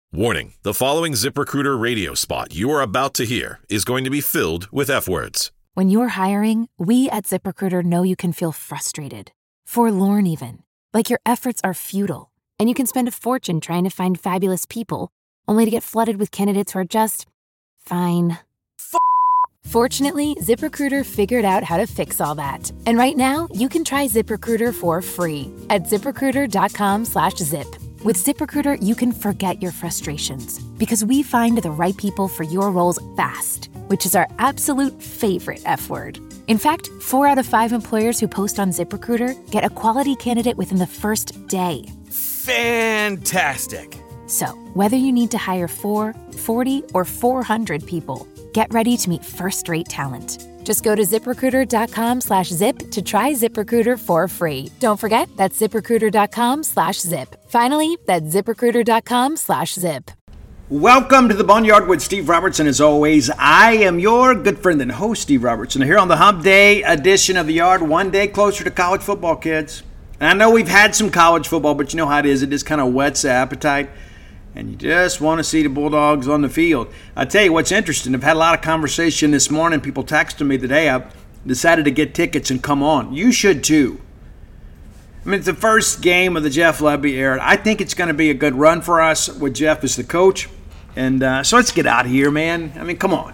Warning, the following ZipRecruiter radio spot you are about to hear is going to be filled with F-words. When you're hiring, we at ZipRecruiter know you can feel frustrated, forlorn even, like your efforts are futile, and you can spend a fortune trying to find fabulous people, only to get flooded with candidates who are just fine. Fortunately, ZipRecruiter figured out how to fix all that. And right now, you can try ZipRecruiter for free at ZipRecruiter.com/zip. With ZipRecruiter, you can forget your frustrations because we find the right people for your roles fast, which is our absolute favorite F word. In fact, 4 out of 5 employers who post on ZipRecruiter get a quality candidate within the first day. Fantastic. So, whether you need to hire 4, 40, or 400 people, get ready to meet first-rate talent. Just go to ZipRecruiter.com/zip to try ZipRecruiter for free. Don't forget, that's ZipRecruiter.com/zip. Finally, that's ZipRecruiter.com/zip. Welcome to the Boneyard with Steve Robertson. As always, I am your good friend and host, Steve Robertson, here on the Hump Day edition of the Yard, one day closer to college football, kids. And I know we've had some college football, but you know how it is. It just kind of whets the appetite. And you just want to see the Bulldogs on the field. I'll tell you what's interesting. I've had a lot of conversation this morning. People texting me today. I've decided to get tickets and come on. You should too. I mean, it's the first game of the Jeff Lebby era. I think it's going to be a good run for us with Jeff as the coach. And so let's get out of here, man. I mean, come on.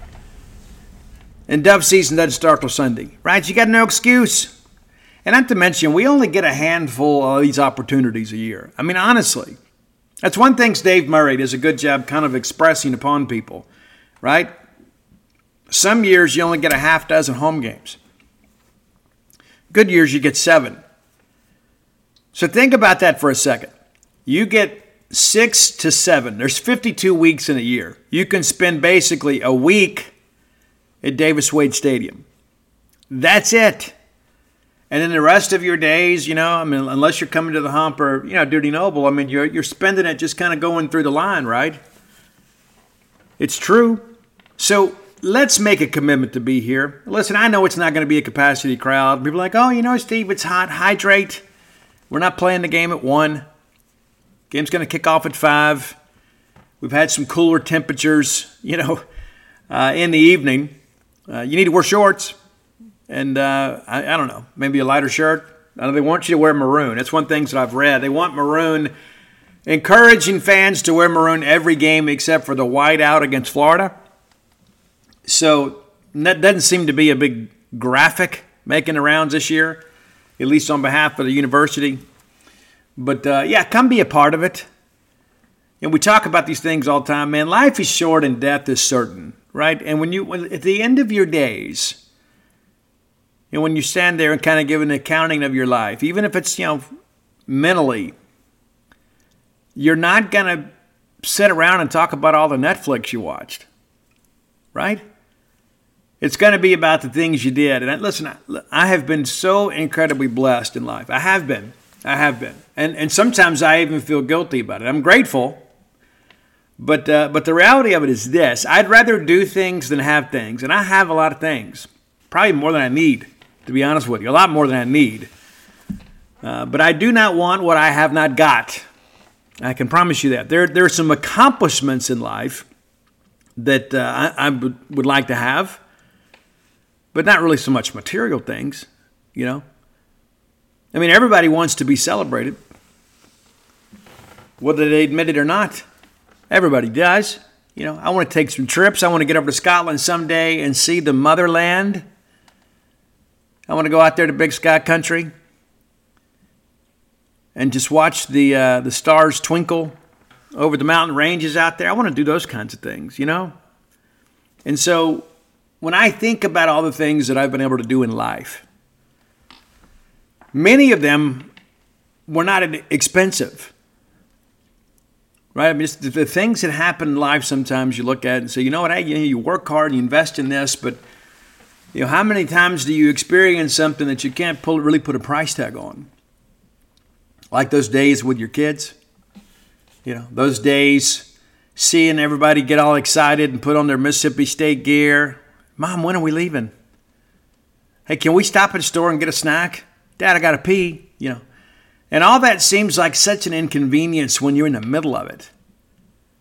And Dove season doesn't start till Sunday, right? You got no excuse. And not to mention, we only get a handful of these opportunities a year. I mean, honestly. That's one thing Dave Murray does a good job kind of expressing upon people, right? Some years you only get a half dozen home games. Good years you get 7. So think about that for a second. You get 6 to 7. There's 52 weeks in a year. You can spend basically a week at Davis Wade Stadium. That's it. And then the rest of your days, you know, I mean, unless you're coming to the Hump or, you know, Duty Noble, I mean, you're spending it just kind of going through the line, right? It's true. So let's make a commitment to be here. Listen, I know it's not going to be a capacity crowd. People are like, oh, you know, Steve, it's hot. Hydrate. We're not playing the game at 1. Game's going to kick off at 5. We've had some cooler temperatures, you know, in the evening. You need to wear shorts. And I don't know, maybe a lighter shirt. I know they want you to wear maroon. That's one thing that I've read. They want maroon, encouraging fans to wear maroon every game except for the whiteout against Florida. So that doesn't seem to be a big graphic making the rounds this year, at least on behalf of the university. But, yeah, come be a part of it. And we talk about these things all the time, man. Life is short and death is certain, right? And when at the end of your days, and when you stand there and kind of give an accounting of your life, even if it's, you know, mentally, you're not going to sit around and talk about all the Netflix you watched, right? It's going to be about the things you did. And listen, I have been so incredibly blessed in life. I have been. And sometimes I even feel guilty about it. I'm grateful. But the reality of it is this. I'd rather do things than have things. And I have a lot of things, probably more than I need. To be honest with you, a lot more than I need. But I do not want what I have not got. I can promise you that. There are some accomplishments in life that I would like to have, but not really so much material things, you know. I mean, everybody wants to be celebrated, whether they admit it or not. Everybody does. You know, I want to take some trips. I want to get over to Scotland someday and see the motherland. I want to go out there to Big Sky Country and just watch the stars twinkle over the mountain ranges out there. I want to do those kinds of things, you know? And so when I think about all the things that I've been able to do in life, many of them were not expensive, right? I mean, it's the things that happen in life sometimes you look at and say, you know what, you work hard and you invest in this, but you know, how many times do you experience something that you can't really put a price tag on? Like those days with your kids. You know, those days seeing everybody get all excited and put on their Mississippi State gear. Mom, when are we leaving? Hey, can we stop at the store and get a snack? Dad, I got to pee. You know, and all that seems like such an inconvenience when you're in the middle of it.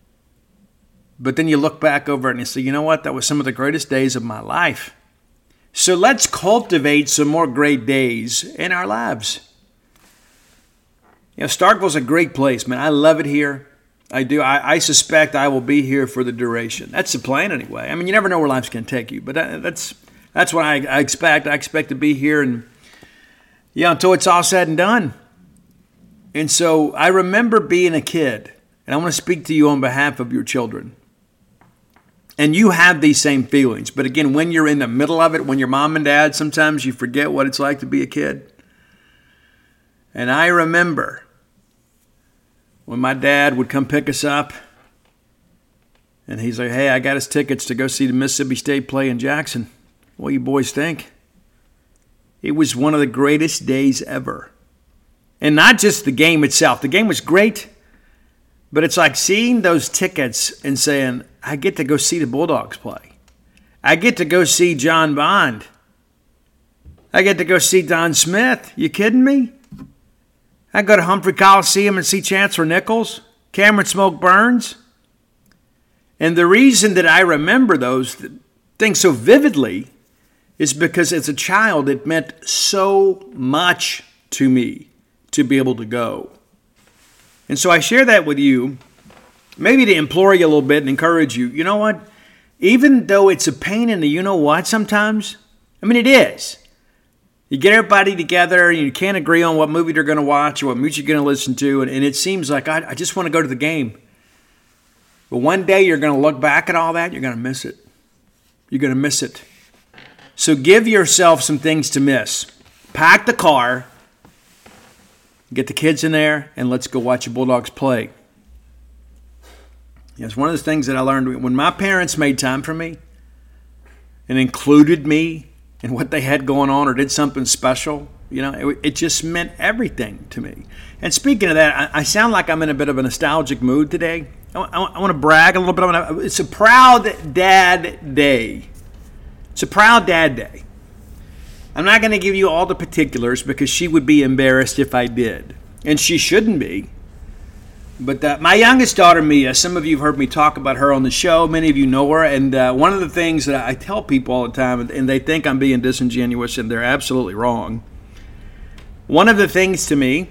But then you look back over it and you say, you know what? That was some of the greatest days of my life. So let's cultivate some more great days in our lives. Starkville's a great place, man. I love it here. I do. I suspect I will be here for the duration. That's the plan anyway. I mean, you never know where life's going to take you, but that's what I expect. I expect to be here and until it's all said and done. And so I remember being a kid, and I want to speak to you on behalf of your children. And you have these same feelings. But again, when you're in the middle of it, when you're mom and dad, sometimes you forget what it's like to be a kid. And I remember when my dad would come pick us up, and he's like, hey, I got us tickets to go see the Mississippi State play in Jackson. What do you boys think? It was one of the greatest days ever. And not just the game itself. The game was great, but it's like seeing those tickets and saying, I get to go see the Bulldogs play. I get to go see John Bond. I get to go see Don Smith. You kidding me? I go to Humphrey Coliseum and see Chancellor Nichols, Cameron Smoke Burns. And the reason that I remember those things so vividly is because as a child, it meant so much to me to be able to go. And so I share that with you, maybe to implore you a little bit and encourage you. You know what? Even though it's a pain in the you-know-what sometimes, I mean, it is. You get everybody together, and you can't agree on what movie they're going to watch or what music you're going to listen to, and it seems like I just want to go to the game. But one day you're going to look back at all that, you're going to miss it. You're going to miss it. So give yourself some things to miss. Pack the car, get the kids in there, and let's go watch the Bulldogs play. It's one of the things that I learned when my parents made time for me and included me in what they had going on or did something special. It just meant everything to me. And speaking of that, I sound like I'm in a bit of a nostalgic mood today. I want to brag a little bit. It's a proud dad day. It's a proud dad day. I'm not going to give you all the particulars because she would be embarrassed if I did. And she shouldn't be. But my youngest daughter, Mia, some of you have heard me talk about her on the show. Many of you know her. And one of the things that I tell people all the time, and they think I'm being disingenuous, and they're absolutely wrong. One of the things to me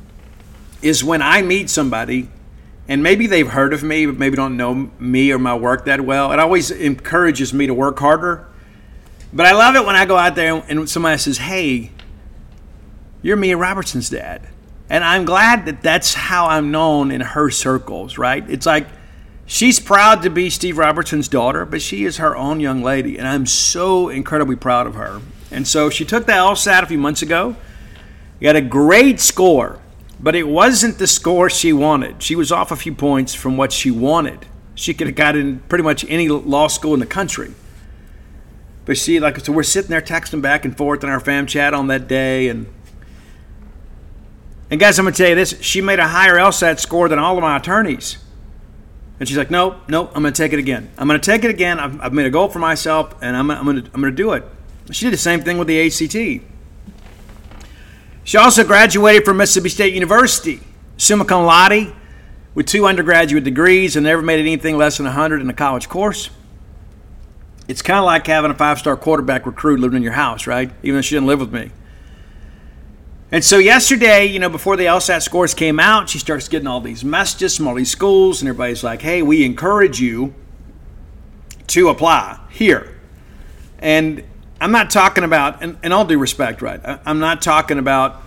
is when I meet somebody, and maybe they've heard of me, but maybe don't know me or my work that well, it always encourages me to work harder. But I love it when I go out there and somebody says, hey, you're Mia Robertson's dad. And I'm glad that that's how I'm known in her circles, right? It's like she's proud to be Steve Robertson's daughter, but she is her own young lady, and I'm so incredibly proud of her. And so she took the LSAT a few months ago, got a great score, but it wasn't the score she wanted. She was off a few points from what she wanted. She could have got in pretty much any law school in the country. But so we're sitting there texting back and forth in our fam chat on that day, and guys, I'm going to tell you this. She made a higher LSAT score than all of my attorneys. And she's like, nope, I'm going to take it again. I'm going to take it again. I've made a goal for myself, and I'm going to do it. She did the same thing with the ACT. She also graduated from Mississippi State University, summa cum laude, with 2 undergraduate degrees, and never made anything less than 100 in a college course. It's kind of like having a 5-star quarterback recruit living in your house, right? Even though she didn't live with me. And so yesterday, before the LSAT scores came out, she starts getting all these messages from all these schools, and everybody's like, hey, we encourage you to apply here. And I'm not talking about, and all due respect, right? I'm not talking about,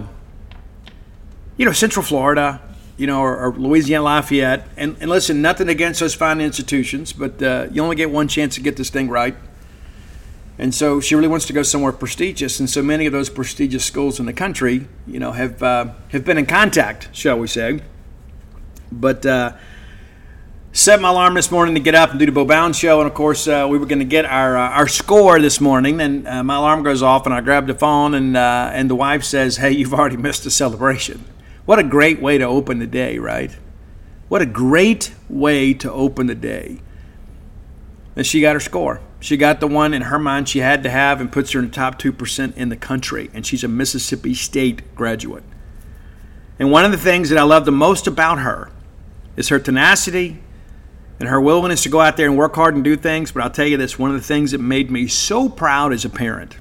Central Florida, or Louisiana Lafayette. And listen, nothing against those fine institutions, but you only get one chance to get this thing right. And so she really wants to go somewhere prestigious. And so many of those prestigious schools in the country, have been in contact, shall we say. But set my alarm this morning to get up and do the Bo Bounds show. And, of course, we were going to get our score this morning. And my alarm goes off, and I grab the phone, and the wife says, hey, you've already missed the celebration. What a great way to open the day, right? What a great way to open the day. And she got her score. She got the one in her mind she had to have and puts her in the top 2% in the country. And she's a Mississippi State graduate. And one of the things that I love the most about her is her tenacity and her willingness to go out there and work hard and do things. But I'll tell you this, one of the things that made me so proud as a parent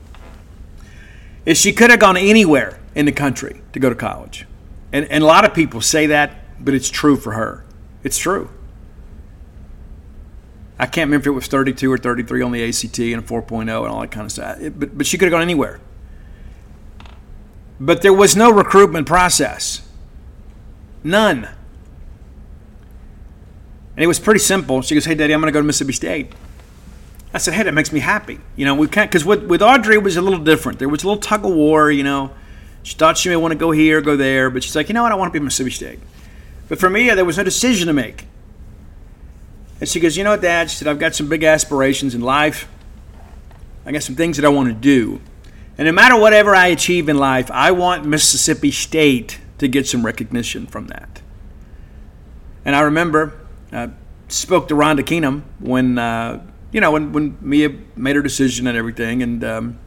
is she could have gone anywhere in the country to go to college. And a lot of people say that, but it's true for her. It's true. I can't remember if it was 32 or 33 on the ACT and a 4.0 and all that kind of stuff. But she could have gone anywhere. But there was no recruitment process. None. And it was pretty simple. She goes, "Hey, Daddy, I'm going to go to Mississippi State." I said, "Hey, that makes me happy." We can't, because with Audrey, it was a little different. There was a little tug of war, She thought she may want to go here, go there, but she's like, "You know what? I want to be at Mississippi State." But for me, there was no decision to make. And she goes, "You know what, Dad?" She said, "I've got some big aspirations in life. I got some things that I want to do. And no matter whatever I achieve in life, I want Mississippi State to get some recognition from that." And I remember I spoke to Rhonda Keenum when Mia made her decision and everything. And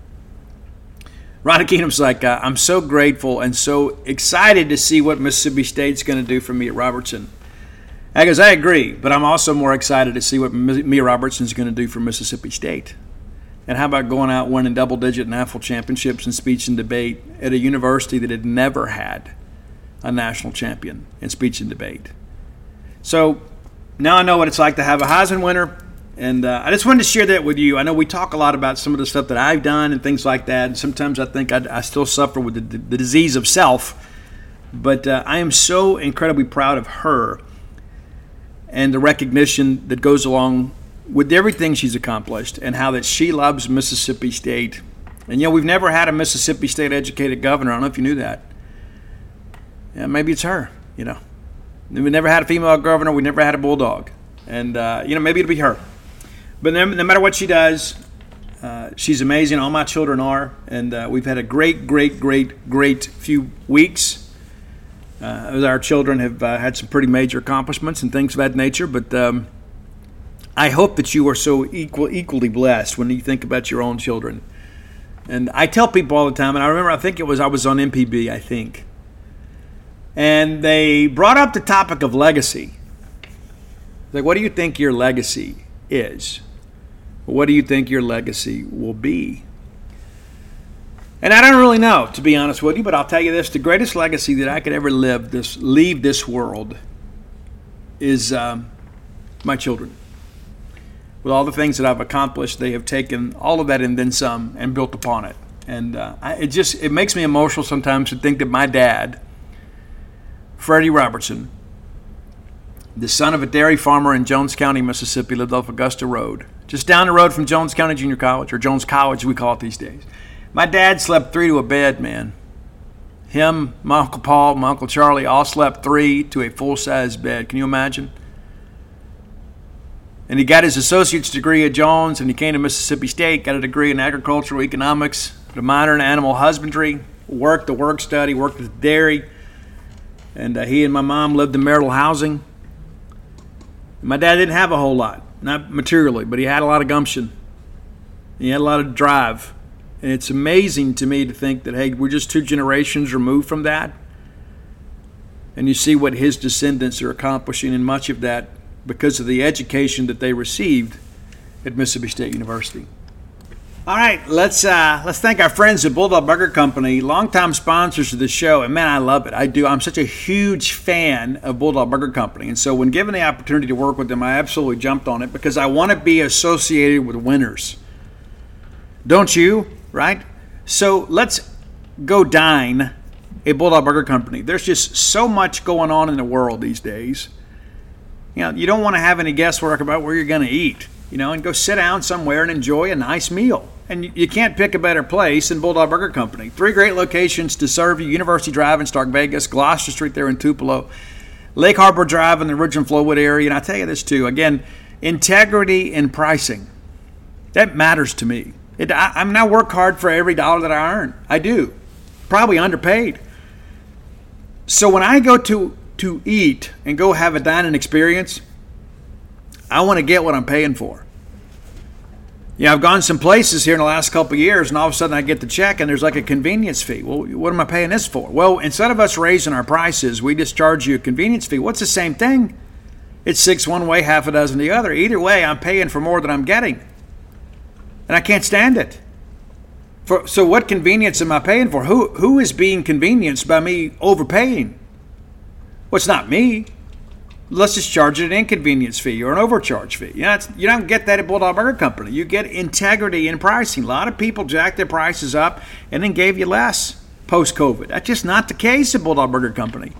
Rhonda Keenum's like, "I'm so grateful and so excited to see what Mississippi State's going to do for me at Robertson." I goes, "I agree, but I'm also more excited to see what Mia Robertson's going to do for Mississippi State. And how about going out winning double-digit NAFL championships in speech and debate at a university that had never had a national champion in speech and debate?" So now I know what it's like to have a Heisman winner, and I just wanted to share that with you. I know we talk a lot about some of the stuff that I've done and things like that, and sometimes I think I still suffer with the disease of self, but I am so incredibly proud of her and the recognition that goes along with everything she's accomplished, and how that she loves Mississippi State. And we've never had a Mississippi State educated governor. I don't know if you knew that. Yeah, maybe it's her. We never had a female governor. We never had a bulldog. And maybe it'll be her. But no matter what she does, she's amazing. All my children are, and we've had a great few weeks. As our children have had some pretty major accomplishments and things of that nature. But I hope that you are so equally blessed when you think about your own children. And I tell people all the time, and I remember, I was on MPB, I think. And they brought up the topic of legacy. Like, what do you think your legacy is? What do you think your legacy will be? And I don't really know, to be honest with you, but I'll tell you this. The greatest legacy that I could ever leave this world is my children. With all the things that I've accomplished, they have taken all of that and then some and built upon it. And it makes me emotional sometimes to think that my dad, Freddie Robertson, the son of a dairy farmer in Jones County, Mississippi, lived off Augusta Road, just down the road from Jones County Junior College, or Jones College, we call it these days. My dad slept 3 to a bed, man. Him, my Uncle Paul, my Uncle Charlie all slept 3 to a full-size bed. Can you imagine? And he got his associate's degree at Jones, and he came to Mississippi State, got a degree in agricultural economics, a minor in animal husbandry, worked the work study, worked at the dairy, and he and my mom lived in marital housing. My dad didn't have a whole lot, not materially, but he had a lot of gumption. He had a lot of drive. And it's amazing to me to think that, hey, we're just 2 generations removed from that. And you see what his descendants are accomplishing, and much of that because of the education that they received at Mississippi State University. All right, let's thank our friends at Bulldog Burger Company, longtime sponsors of the show. And man, I love it. I do. I'm such a huge fan of Bulldog Burger Company. And so when given the opportunity to work with them, I absolutely jumped on it because I want to be associated with winners. Don't you? Right? So let's go dine at Bulldog Burger Company. There's just so much going on in the world these days. You don't want to have any guesswork about where you're going to eat, and go sit down somewhere and enjoy a nice meal. And you can't pick a better place than Bulldog Burger Company. 3 great locations to serve you: University Drive in Stark Vegas, Gloucester Street there in Tupelo, Lake Harbor Drive in the Ridge and Flowwood area. And I tell you this too, again, integrity in pricing. That matters to me. I work hard for every dollar that I earn. I do. Probably underpaid. So when I go to eat and go have a dining experience, I want to get what I'm paying for. I've gone some places here in the last couple of years, and all of a sudden I get the check and there's like a convenience fee. Well, what am I paying this for? Well, instead of us raising our prices, we just charge you a convenience fee. What's the same thing? It's 6 one way, half a dozen the other. Either way, I'm paying for more than I'm getting. And I can't stand it. So what convenience am I paying for? Who is being convenienced by me overpaying? Well, it's not me. Let's just charge it an inconvenience fee or an overcharge fee. You don't get that at Bulldog Burger Company. You get integrity in pricing. A lot of people jacked their prices up and then gave you less post-COVID. That's just not the case at Bulldog Burger Company.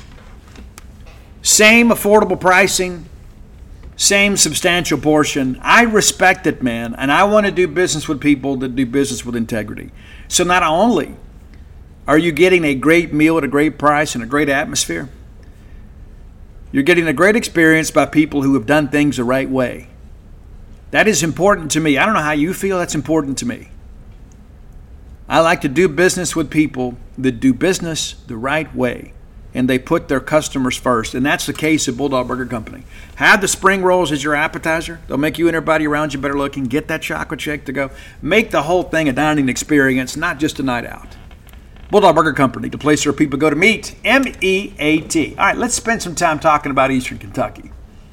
Same affordable pricing, same substantial portion. I respect it, man, and I want to do business with people that do business with integrity. So not only are you getting a great meal at a great price and a great atmosphere, you're getting a great experience by people who have done things the right way. That is important to me. I don't know how you feel. That's important to me. I like to do business with people that do business the right way, and they put their customers first. And that's the case at Bulldog Burger Company. Have the spring rolls as your appetizer. They'll make you and everybody around you better looking. Get that chocolate shake to go. Make the whole thing a dining experience, not just a night out. Bulldog Burger Company, the place where people go to meet. M-E-A-T. All right, let's spend some time talking about Eastern Kentucky.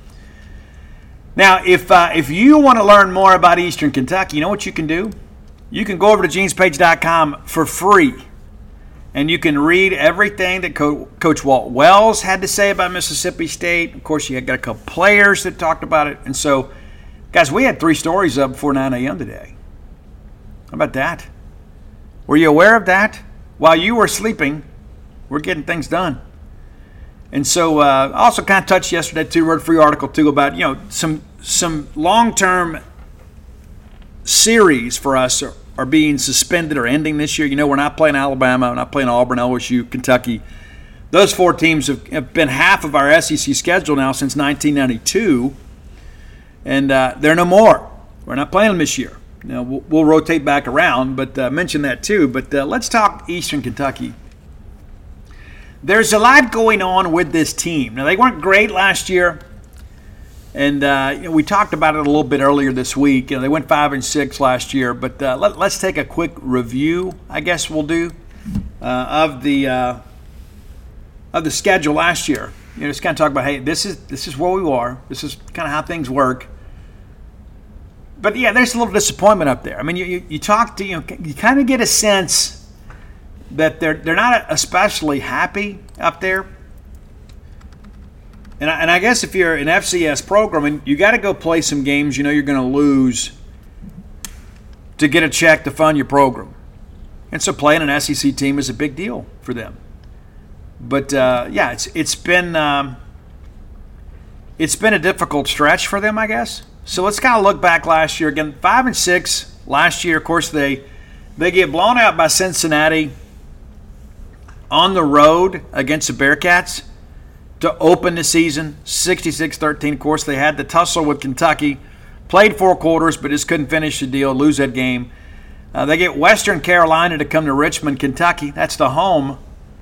Now, if you want to learn more about Eastern Kentucky, you know what you can do? You can go over to genespage.com for free. And you can read everything that Coach Walt Wells had to say about Mississippi State. Of course, you got a couple players that talked about it. And so, guys, we had 3 stories up before 9 a.m. today. How about that? Were you aware of that? While you were sleeping, we're getting things done. And so, I also kind of touched yesterday, too, wrote a free article, too, about, some long-term series for us are being suspended or ending this year. We're not playing Alabama, we're not playing Auburn, LSU, Kentucky. Those 4 teams have been half of our SEC schedule now since 1992, and they're no more. We're not playing them this year. We'll rotate back around, but mention that too. But let's talk Eastern Kentucky. There's a lot going on with this team. Now, they weren't great last year. And we talked about it a little bit earlier this week. They went 5-6 last year, but let's take a quick review. I guess we'll do of the schedule last year. Just kind of talk about, hey, this is where we are. This is kind of how things work. But yeah, there's a little disappointment up there. I mean, you talk to you kind of get a sense that they're not especially happy up there. And I guess if you're an FCS program and you got to go play some games you're going to lose to get a check to fund your program. And so playing an SEC team is a big deal for them. But, it's been a difficult stretch for them, I guess. So let's kind of look back last year. Again, 5-6 last year. Of course, they get blown out by Cincinnati on the road against the Bearcats to open the season, 66-13. Of course, they had the tussle with Kentucky, played 4 quarters, but just couldn't finish the deal, lose that game. They get Western Carolina to come to Richmond, Kentucky. That's the home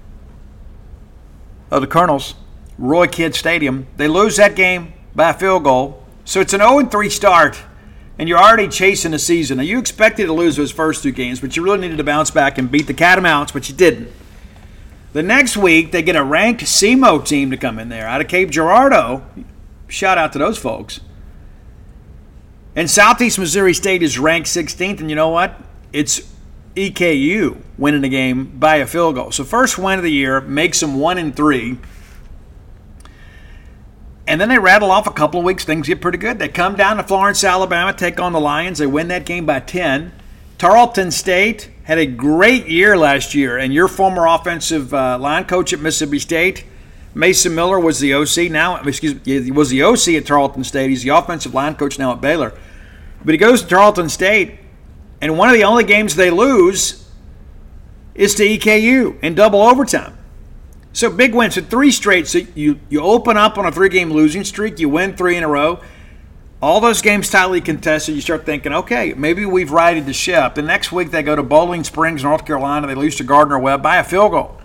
of the Colonels, Roy Kidd Stadium. They lose that game by a field goal. So it's an 0-3 start, and you're already chasing the season. Now, you expected to lose those first 2 games, but you really needed to bounce back and beat the Catamounts, but you didn't. The next week, they get a ranked SEMO team to come in there out of Cape Girardeau. Shout out to those folks. And Southeast Missouri State is ranked 16th, and you know what? It's EKU winning the game by a field goal. So first win of the year, makes them 1-3. And then they rattle off a couple of weeks. Things get pretty good. They come down to Florence, Alabama, take on the Lions. They win that game by 10. Tarleton State had a great year last year. And your former offensive line coach at Mississippi State, Mason Miller, was the OC he was the OC at Tarleton State. He's the offensive line coach now at Baylor. But he goes to Tarleton State, and one of the only games they lose is to EKU in double overtime. So big wins at 3 straight. So you open up on a 3-game losing streak. You win 3 in a row. All those games tightly contested. You start thinking, okay, maybe we've righted the ship. The next week they go to Bowling Springs, North Carolina. They lose to Gardner-Webb by a field goal.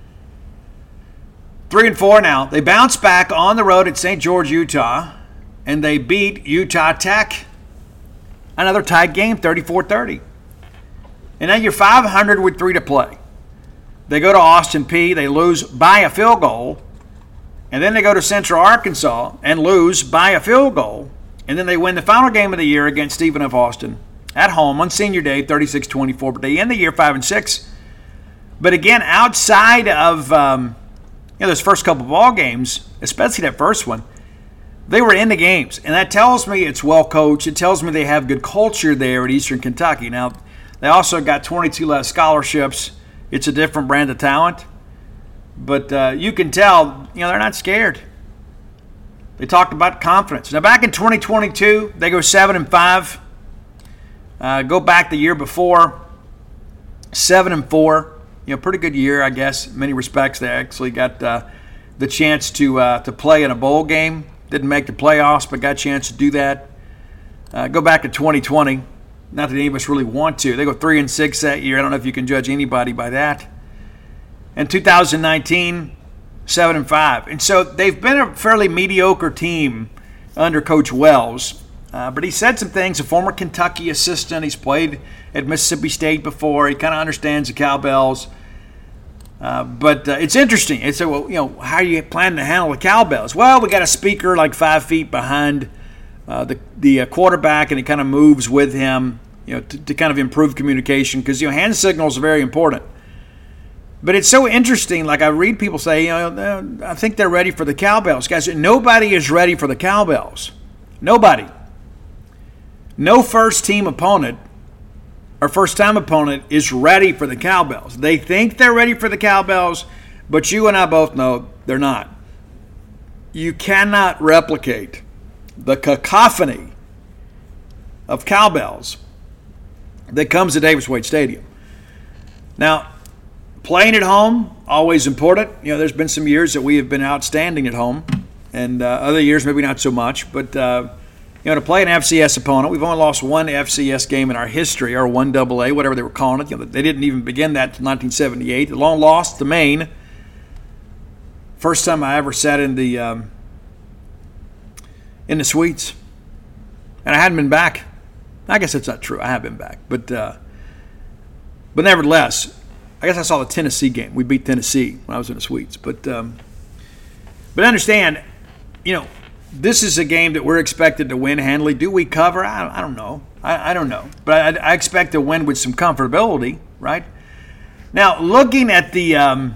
3-4 now. They bounce back on the road at St. George, Utah, and they beat Utah Tech. Another tied game, 34-30. And now you're 500 with 3 to play. They go to Austin Peay. They lose by a field goal. And then they go to Central Arkansas and lose by a field goal. And then they win the final game of the year against Stephen F. Austin at home on senior day, 36-24. But they end the year 5-6. But again, outside of those first couple ball games, especially that first one, they were in the games. And that tells me it's well coached. It tells me they have good culture there at Eastern Kentucky. Now, they also got 22 less scholarships. It's a different brand of talent. But you can tell, they're not scared. They talked about confidence. Now, back in 2022, they go 7-5. Go back the year before, 7-4. Pretty good year, I guess, in many respects. They actually got the chance to play in a bowl game. Didn't make the playoffs, but got a chance to do that. Go back to 2020. Not that any of us really want to. They go 3-6 that year. I don't know if you can judge anybody by that. And 2019, 7-5. And so they've been a fairly mediocre team under Coach Wells. But he said some things, a former Kentucky assistant. He's played at Mississippi State before. He kind of understands the cowbells. But it's interesting. It's well, how are you planning to handle the cowbells? Well, we got a speaker like 5 feet behind the quarterback, and he kind of moves with him, to kind of improve communication because hand signals are very important. But it's so interesting. Like I read people say, I think they're ready for the cowbells. Guys, nobody is ready for the cowbells. Nobody. No first-team opponent or first-time opponent is ready for the cowbells. They think they're ready for the cowbells, but you and I both know they're not. You cannot replicate the cacophony of cowbells that comes to Davis Wade Stadium. Now, playing at home, always important. There's been some years that we have been outstanding at home, and other years maybe not so much. But, to play an FCS opponent, we've only lost one FCS game in our history, or 1AA, whatever they were calling it. They didn't even begin that until 1978. The long loss to Maine. First time I ever sat in the suites. And I hadn't been back. I guess that's not true. I have been back. But nevertheless, I guess I saw the Tennessee game. We beat Tennessee when I was in the suites. But understand, this is a game that we're expected to win handily. Do we cover? I don't know. I don't know. But I expect to win with some comfortability, right? Now, looking at the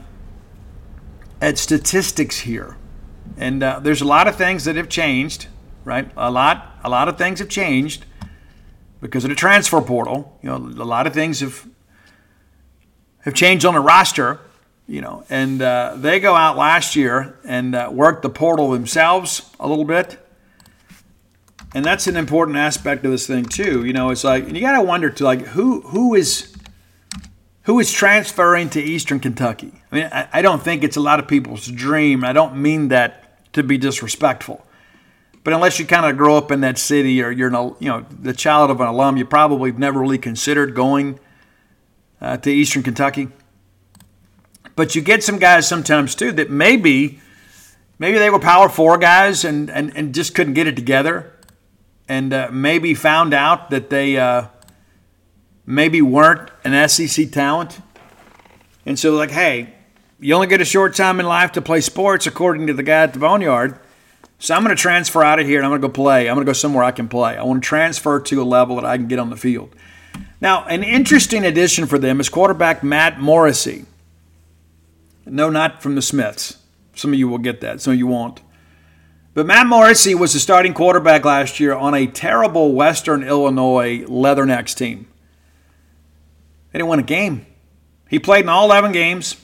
at statistics here, and there's a lot of things that have changed, right? A lot of things have changed because of the transfer portal. A lot of things have changed on the roster, and they go out last year and worked the portal themselves a little bit. And that's an important aspect of this thing too. It's like, and you got to wonder to who is transferring to Eastern Kentucky. I mean, I don't think it's a lot of people's dream. I don't mean that to be disrespectful. But unless you kind of grow up in that city or you're the child of an alum, you probably have never really considered going to Eastern Kentucky. But you get some guys sometimes too that maybe they were Power 4 guys and just couldn't get it together, and maybe found out that they maybe weren't an SEC talent. And so hey, you only get a short time in life to play sports, according to the guy at the Boneyard. So I'm going to transfer out of here and I'm going to go play. I'm going to go somewhere I can play. I want to transfer to a level that I can get on the field. Now, an interesting addition for them is quarterback Matt Morrissey. No, not from the Smiths. Some of you will get that. Some of you won't. But Matt Morrissey was the starting quarterback last year on a terrible Western Illinois Leathernecks team. They didn't win a game. He played in all 11 games.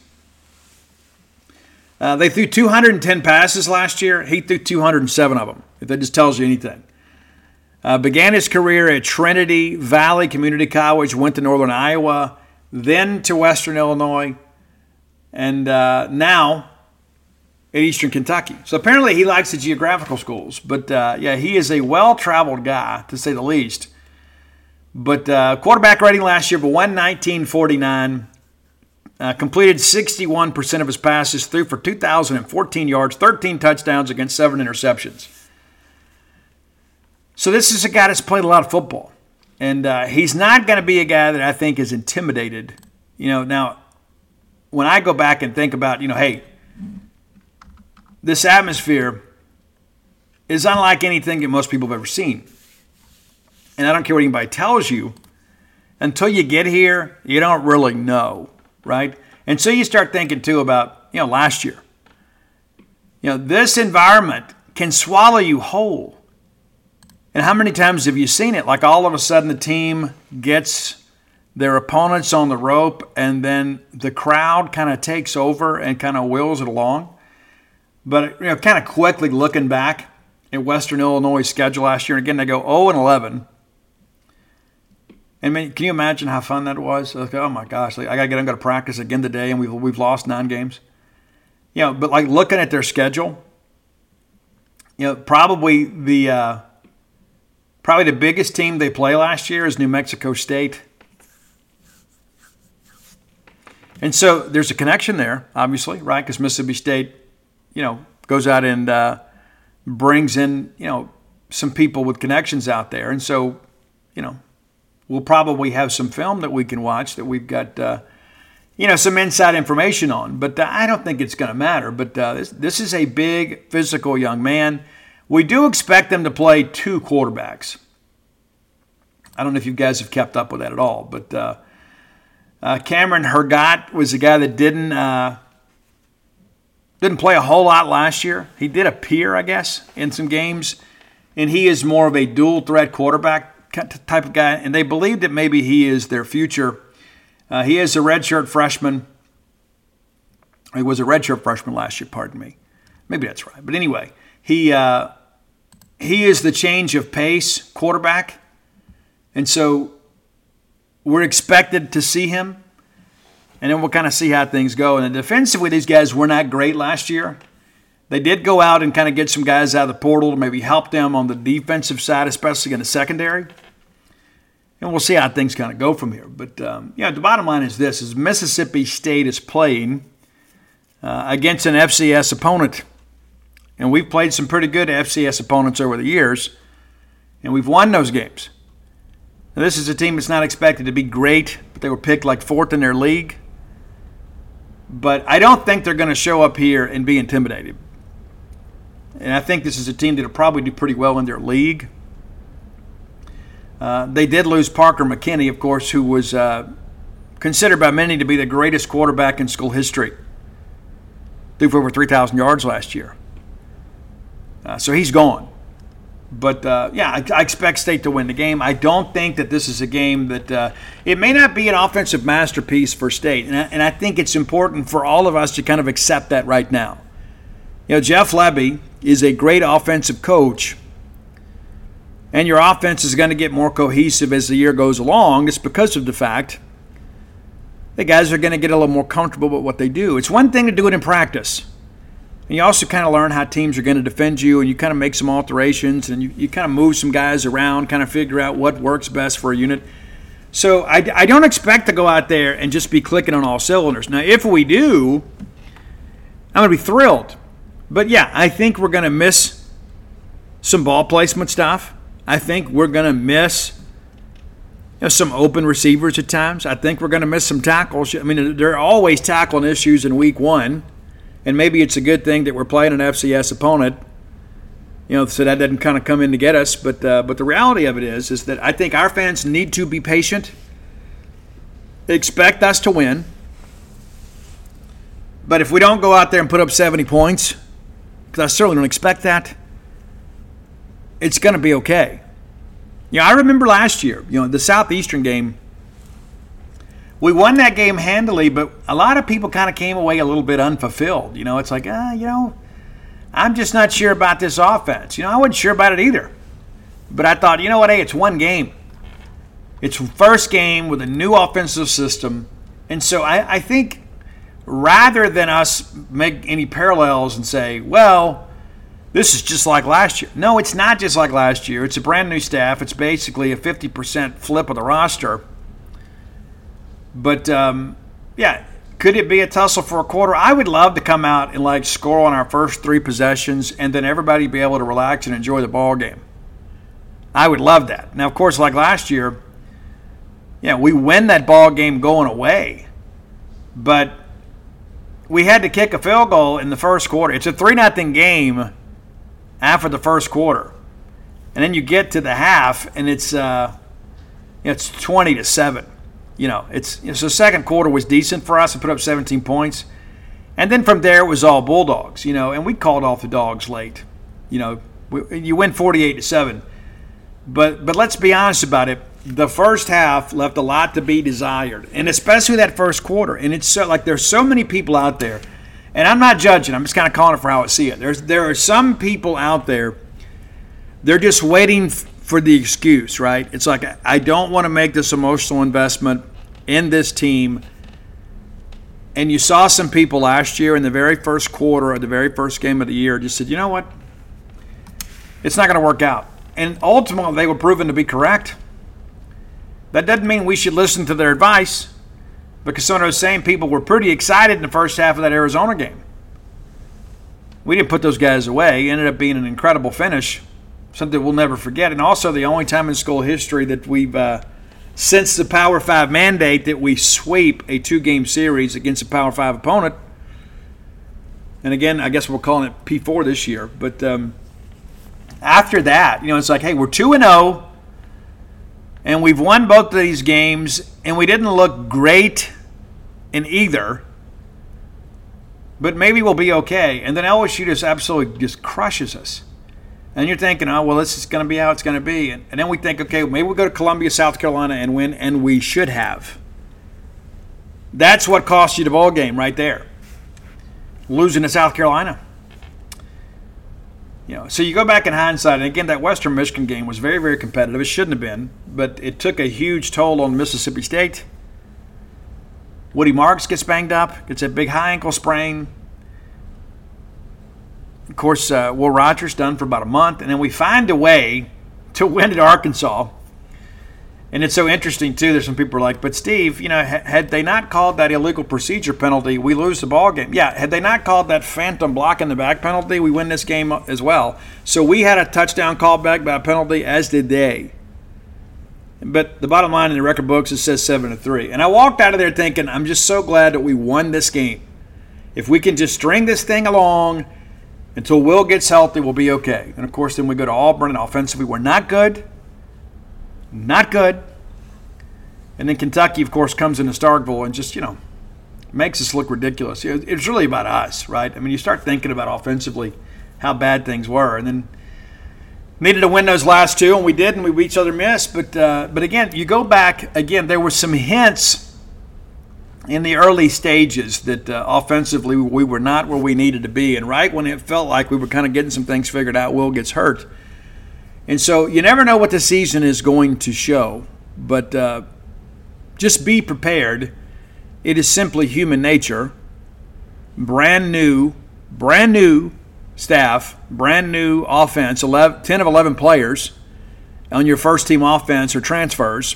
They threw 210 passes last year. He threw 207 of them, if that just tells you anything. Began his career at Trinity Valley Community College, went to Northern Iowa, then to Western Illinois, and now at Eastern Kentucky. So apparently he likes the geographical schools. But, he is a well-traveled guy, to say the least. But quarterback rating last year of 119.49. Completed 61% of his passes, threw for 2,014 yards, 13 touchdowns against 7 interceptions. So this is a guy that's played a lot of football. And he's not going to be a guy that I think is intimidated. Now, when I go back and think about, hey, this atmosphere is unlike anything that most people have ever seen. And I don't care what anybody tells you. Until you get here, you don't really know, right? And so you start thinking, too, about, last year. This environment can swallow you whole. And how many times have you seen it? Like all of a sudden the team gets their opponents on the rope and then the crowd kind of takes over and kind of wheels it along. But, kind of quickly looking back at Western Illinois' schedule last year, and again, they go 0-11. And can you imagine how fun that was? Like, oh my gosh, I got to go to practice again today, and we've lost 9 games. But like looking at their schedule, probably the biggest team they play last year is New Mexico State. And so there's a connection there, obviously, right? Because Mississippi State, goes out and brings in, some people with connections out there. And so, we'll probably have some film that we can watch that we've got, some inside information on. But I don't think it's going to matter. But this is a big, physical young man. We do expect them to play 2 quarterbacks. I don't know if you guys have kept up with that at all. But Cameron Hergott was a guy that didn't play a whole lot last year. He did appear, I guess, in some games. And he is more of a dual-threat quarterback type of guy, and they believe that maybe he is their future. He is a redshirt freshman. He was a redshirt freshman last year, pardon me. Maybe that's right. But anyway, he is the change of pace quarterback, and so we're expected to see him, and then we'll kind of see how things go. And defensively, these guys were not great last year. They did go out and kind of get some guys out of the portal to maybe help them on the defensive side, especially in the secondary. And we'll see how things kind of go from here. But, the bottom line is this, is Mississippi State is playing against an FCS opponent. And we've played some pretty good FCS opponents over the years, and we've won those games. Now, this is a team that's not expected to be great, but they were picked like 4th in their league. But I don't think they're going to show up here and be intimidated. And I think this is a team that will probably do pretty well in their league. They did lose Parker McKinney, of course, who was considered by many to be the greatest quarterback in school history. Threw for over 3,000 yards last year. So he's gone. But, I expect State to win the game. I don't think that this is a game that it may not be an offensive masterpiece for State. And I think it's important for all of us to kind of accept that right now. Jeff Lebby is a great offensive coach, and your offense is going to get more cohesive as the year goes along. It's because of the fact the guys are going to get a little more comfortable with what they do. It's one thing to do it in practice. And you also kind of learn how teams are going to defend you, and you kind of make some alterations, and you kind of move some guys around, kind of figure out what works best for a unit. So I don't expect to go out there and just be clicking on all cylinders. Now, if we do, I'm going to be thrilled. But, I think we're going to miss some ball placement stuff. I think we're going to miss some open receivers at times. I think we're going to miss some tackles. I mean, there are always tackling issues in week 1, and maybe it's a good thing that we're playing an FCS opponent, so that doesn't kind of come in to get us. But the reality of it is that I think our fans need to be patient, expect us to win. But if we don't go out there and put up 70 points, because I certainly don't expect that, it's going to be okay. I remember last year, the Southeastern game, we won that game handily, but a lot of people kind of came away a little bit unfulfilled. It's like, I'm just not sure about this offense. I wasn't sure about it either. But I thought, hey, it's one game. It's first game with a new offensive system. And so I think rather than us make any parallels and say, well, this is just like last year. No, it's not just like last year. It's a brand new staff. It's basically a 50% flip of the roster. But, could it be a tussle for a quarter? I would love to come out and, score on our first 3 possessions and then everybody be able to relax and enjoy the ball game. I would love that. Now, of course, like last year, we win that ball game going away. But we had to kick a field goal in the first quarter. It's a 3-0 game after the first quarter. And then you get to the half, and it's 20-7. So second quarter was decent for us. We put up 17 points. And then from there, it was all Bulldogs, and we called off the Dogs late. You win 48-7. But let's be honest about it. The first half left a lot to be desired, and especially that first quarter. And it's so, like, there's so many people out there, and I'm not judging. I'm just kind of calling it for how I see it. There are some people out there, they're just waiting for the excuse, right? It's like, I don't want to make this emotional investment in this team. And you saw some people last year in the very first quarter of the very first game of the year just said, you know what? It's not going to work out. And ultimately, they were proven to be correct. That doesn't mean we should listen to their advice, because some of those same people were pretty excited in the first half of that Arizona game. We didn't put those guys away. It ended up being an incredible finish, something we'll never forget. And also the only time in school history that we've, since the Power 5 mandate, that we sweep a 2-game series against a Power 5 opponent. And again, I guess we're calling it P4 this year. But after that, it's like, hey, we're 2-0. And we've won both of these games, and we didn't look great in either. But maybe we'll be okay. And then LSU just absolutely just crushes us. And you're thinking, oh, well, this is going to be how it's going to be. And then we think, okay, maybe we'll go to Columbia, South Carolina and win, and we should have. That's what cost you the ball game right there. Losing to South Carolina. So you go back in hindsight, and again, that Western Michigan game was very, very competitive. It shouldn't have been, but it took a huge toll on Mississippi State. Woody Marks gets banged up, gets a big high ankle sprain. Of course, Will Rogers done for about a month, and then we find a way to win at Arkansas. And it's so interesting, too. There's some people who are like, but Steve, had they not called that illegal procedure penalty, we lose the ball game. Yeah, had they not called that phantom block in the back penalty, we win this game as well. So we had a touchdown called back by a penalty, as did they. But the bottom line in the record books, it says 7-3. And I walked out of there thinking, I'm just so glad that we won this game. If we can just string this thing along until Will gets healthy, we'll be okay. And, of course, then we go to Auburn, and offensively we're not good. Not good. And then Kentucky, of course, comes into Starkville and just, makes us look ridiculous. It's really about us, right? I mean, you start thinking about offensively how bad things were. And then needed to win those last two, and we did, and we beat Southern Miss. But again, you go back, again, there were some hints in the early stages that offensively we were not where we needed to be. And right when it felt like we were kind of getting some things figured out, Will gets hurt. And so you never know what the season is going to show, but just be prepared. It is simply human nature. Brand new staff, brand new offense, 10 of 11 players on your first team offense are transfers.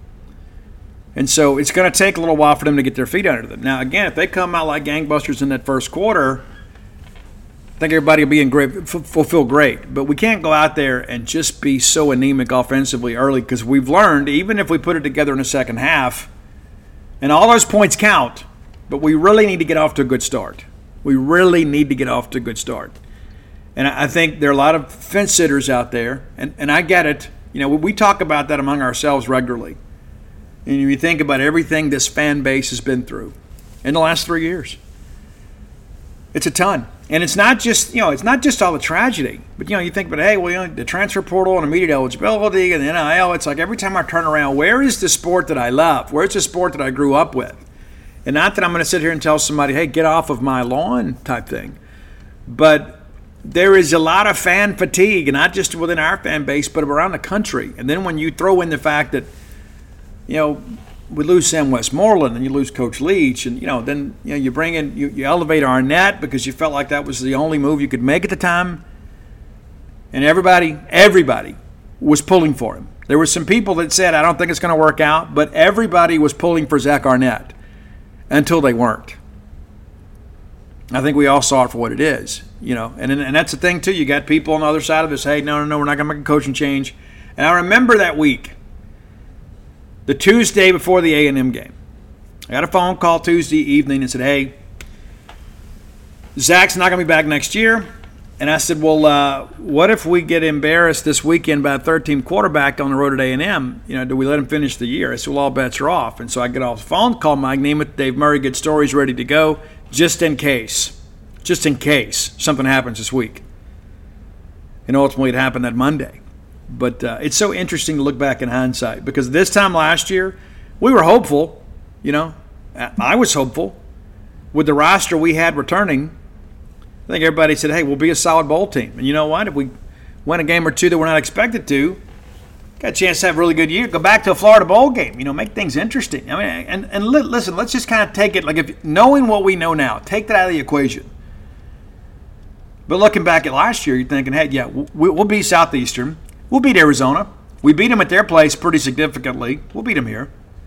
And so it's going to take a little while for them to get their feet under them. Now, again, if they come out like gangbusters in that first quarter, I think everybody will be will feel great. But we can't go out there and just be so anemic offensively early, because we've learned, even if we put it together in the second half, and all those points count, but we really need to get off to a good start. We really need to get off to a good start. And I think there are a lot of fence sitters out there, and I get it. We talk about that among ourselves regularly. And you think about everything this fan base has been through in the last 3 years. It's a ton. And it's not just, it's not just all the tragedy. But, you think about, hey, well, the transfer portal and immediate eligibility and the NIL, it's like every time I turn around, where is the sport that I love? Where's the sport that I grew up with? And not that I'm going to sit here and tell somebody, hey, get off of my lawn type thing. But there is a lot of fan fatigue, and not just within our fan base, but around the country. And then when you throw in the fact that, we lose Sam Westmoreland and you lose Coach Leach, and then you bring in you elevate Arnett because you felt like that was the only move you could make at the time, and everybody was pulling for him. There were some people that said, I don't think it's going to work out, but everybody was pulling for Zach Arnett until they weren't. I think we all saw it for what it is, and that's the thing too. You got people on the other side of this. Hey, no, we're not going to make a coaching change. And I remember that week. The Tuesday before the A&M game. I got a phone call Tuesday evening and said, hey, Zach's not going to be back next year. And I said, well, what if we get embarrassed this weekend by a third-team quarterback on the road at A&M? Do we let him finish the year? I said, well, all bets are off. And so I get off the phone, call Mike Nemeth, Dave Murray, get stories ready to go, just in case something happens this week. And ultimately it happened that Monday. But it's so interesting to look back in hindsight, because this time last year, we were hopeful. I was hopeful. With the roster we had returning, I think everybody said, hey, we'll be a solid bowl team. And you know what? If we win a game or two that we're not expected to, got a chance to have a really good year, go back to a Florida bowl game, make things interesting. Listen, let's just kind of take it, if knowing what we know now, take that out of the equation. But looking back at last year, you're thinking, hey, yeah, we'll beat Southeastern. We'll beat Arizona. We beat them at their place pretty significantly. We'll beat them here.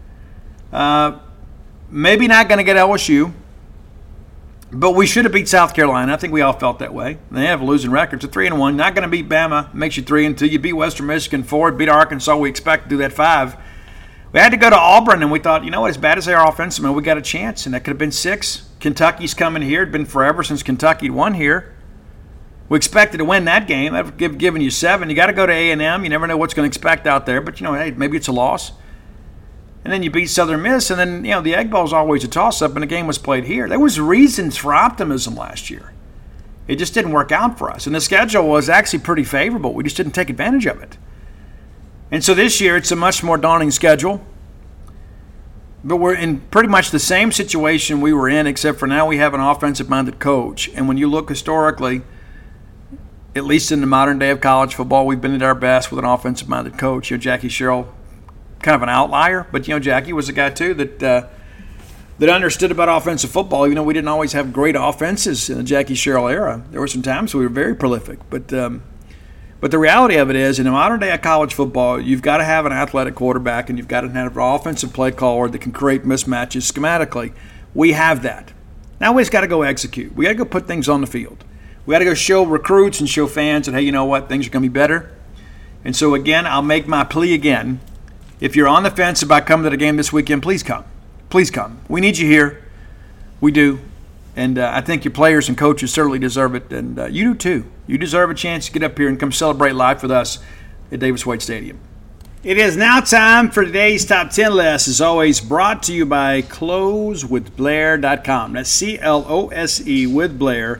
Maybe not going to get LSU. But we should have beat South Carolina. I think we all felt that way. They have a losing record. It's a 3-1. Not going to beat Bama. Makes you 3-2. You beat Western Michigan 4. Beat Arkansas. We expect to do that 5. We had to go to Auburn, and we thought, as bad as they are offensively, we got a chance, and that could have been 6. Kentucky's coming here. It'd been forever since Kentucky won here. We expected to win that game. I've given you 7. You got to go to A&M. You never know what's going to expect out there. But, hey, maybe it's a loss. And then you beat Southern Miss, and then, the Egg Bowl is always a toss-up, and the game was played here. There was reasons for optimism last year. It just didn't work out for us. And the schedule was actually pretty favorable. We just didn't take advantage of it. And so this year, it's a much more daunting schedule. But we're in pretty much the same situation we were in, except for now we have an offensive-minded coach. And when you look historically, at least in the modern day of college football, we've been at our best with an offensive-minded coach. Jackie Sherrill, kind of an outlier, but Jackie was a guy too that understood about offensive football. Even though we didn't always have great offenses in the Jackie Sherrill era, there were some times we were very prolific. But the reality of it is, in the modern day of college football, you've got to have an athletic quarterback, and you've got to have an offensive play caller that can create mismatches schematically. We have that. Now we just got to go execute. We got to go put things on the field. We got to go show recruits and show fans that, hey, you know what, things are going to be better. And so again, I'll make my plea again. If you're on the fence about coming to the game this weekend, please come. Please come. We need you here. We do. And I think your players and coaches certainly deserve it. And you do too. You deserve a chance to get up here and come celebrate live with us at Davis Wade Stadium. It is now time for today's Top 10 list, as always, brought to you by closewithblair.com. That's C-L-O-S-E with Blair,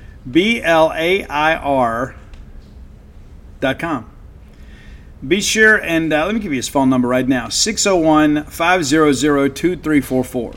B-L-A-I-R.com. Be sure and let me give you his phone number right now, 601-500-2344,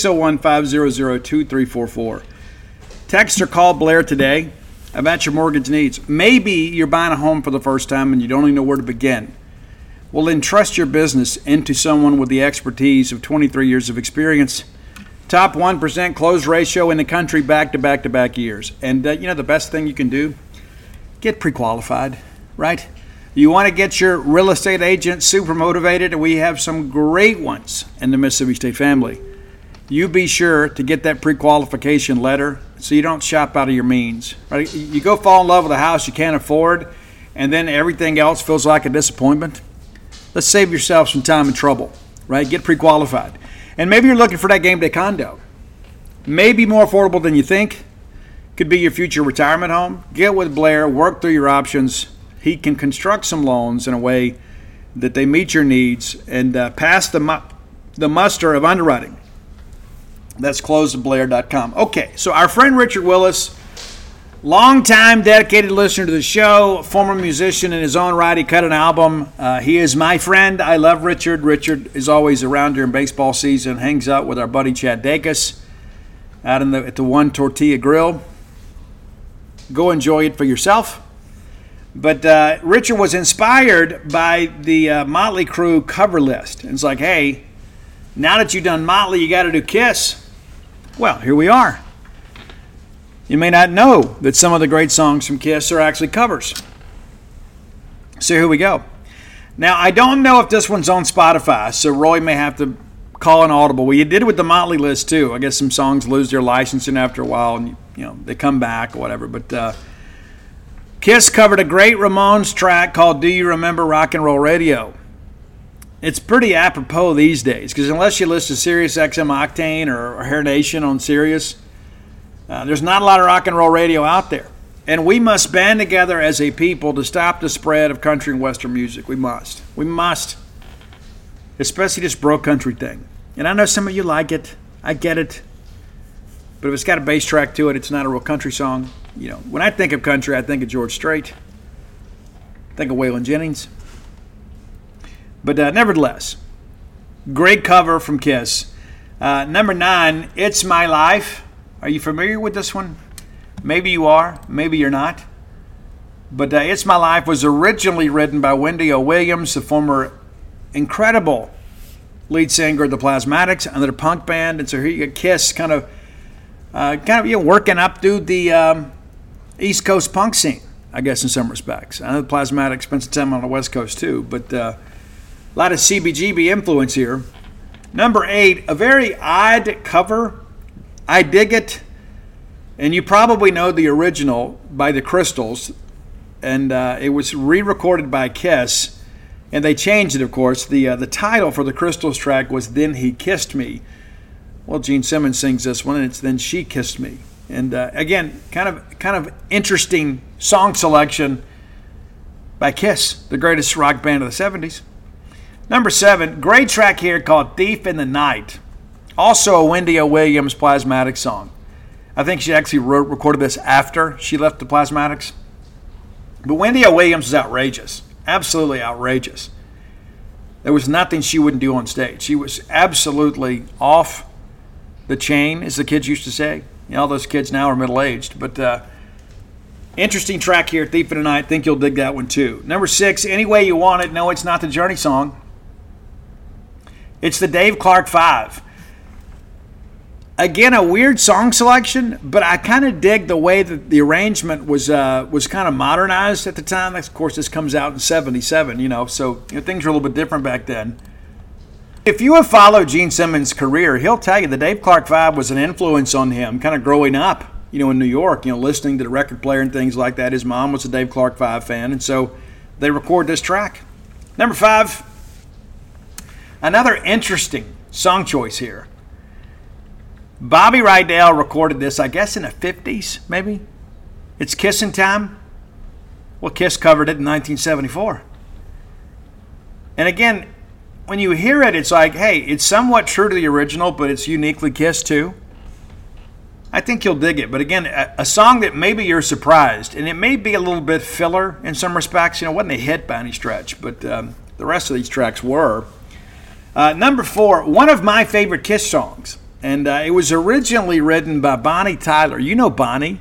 601-500-2344. Text or call Blair today about your mortgage needs. Maybe you're buying a home for the first time and you don't even know where to begin. Well, then trust your business into someone with the expertise of 23 years of experience. Top 1% close ratio in the country back-to-back-to-back years. And, the best thing you can do, get pre-qualified, right? You want to get your real estate agent super motivated, and we have some great ones in the Mississippi State family. You be sure to get that pre-qualification letter so you don't shop out of your means. Right? You go fall in love with a house you can't afford, and then everything else feels like a disappointment. Let's save yourself some time and trouble, right? Get pre-qualified. And maybe you're looking for that game day condo. Maybe more affordable than you think. Could be your future retirement home. Get with Blair, work through your options. He can construct some loans in a way that they meet your needs and pass the muster of underwriting. That's closewithblair.com. Okay, so our friend Richard Willis, longtime dedicated listener to the show, former musician in his own right. He cut an album. He is my friend. I love Richard. Richard is always around during baseball season, hangs out with our buddy Chad Dacus out at the One Tortilla Grill. Go enjoy it for yourself. But Richard was inspired by the Motley Crue cover list. And it's like, hey, now that you've done Motley, you got to do Kiss. Well, here we are. You may not know that some of the great songs from Kiss are actually covers. So here we go. Now, I don't know if this one's on Spotify, so Roy may have to call an audible. Well, you did it with the Motley list, too. I guess some songs lose their licensing after a while, and they come back or whatever. But Kiss covered a great Ramones track called Do You Remember Rock and Roll Radio? It's pretty apropos these days, because unless you listen to Sirius XM Octane or Hair Nation on Sirius, There's not a lot of rock and roll radio out there. And we must band together as a people to stop the spread of country and western music. We must. We must. Especially this bro country thing. And I know some of you like it. I get it. But if it's got a bass track to it, it's not a real country song. You know, when I think of country, I think of George Strait. I think of Waylon Jennings. But nevertheless, great cover from Kiss. Number 9, It's My Life. Are you familiar with this one? Maybe you are. Maybe you're not. But It's My Life was originally written by Wendy O. Williams, the former incredible lead singer of the Plasmatics under the punk band. And so here you get Kiss kind of working up through the East Coast punk scene, I guess, in some respects. I know the Plasmatics spent some time on the West Coast too, but a lot of CBGB influence here. Number 8, a very odd cover. I dig it. And you probably know the original by the Crystals. And it was re-recorded by Kiss. And they changed it, of course. The title for the Crystals track was Then He Kissed Me. Well, Gene Simmons sings this one, and it's Then She Kissed Me. And again, kind of interesting song selection by Kiss, the greatest rock band of the 70s. Number 7, great track here called Thief in the Night. Also a Wendy O. Williams Plasmatic song. I think she actually recorded this after she left the Plasmatics. But Wendy O. Williams is outrageous. Absolutely outrageous. There was nothing she wouldn't do on stage. She was absolutely off the chain, as the kids used to say. You know, all those kids now are middle-aged. But interesting track here, Thief in the Night. Think you'll dig that one too. Number 6, Any Way You Want It. No, it's not the Journey song. It's the Dave Clark 5. Again, a weird song selection, but I kind of dig the way that the arrangement was kind of modernized at the time. Of course, this comes out in 77, so things were a little bit different back then. If you have followed Gene Simmons' career, he'll tell you the Dave Clark 5 was an influence on him kind of growing up, in New York, listening to the record player and things like that. His mom was a Dave Clark 5 fan, and so they record this track. Number 5, another interesting song choice here. Bobby Rydell recorded this, I guess, in the 50s, maybe. It's Kissin' Time. Well, Kiss covered it in 1974. And again, when you hear it, it's like, hey, it's somewhat true to the original, but it's uniquely Kiss too. I think you'll dig it. But again, a song that maybe you're surprised, and it may be a little bit filler in some respects. It wasn't a hit by any stretch, but the rest of these tracks were. Number 4, one of my favorite Kiss songs. And it was originally written by Bonnie Tyler. You know Bonnie.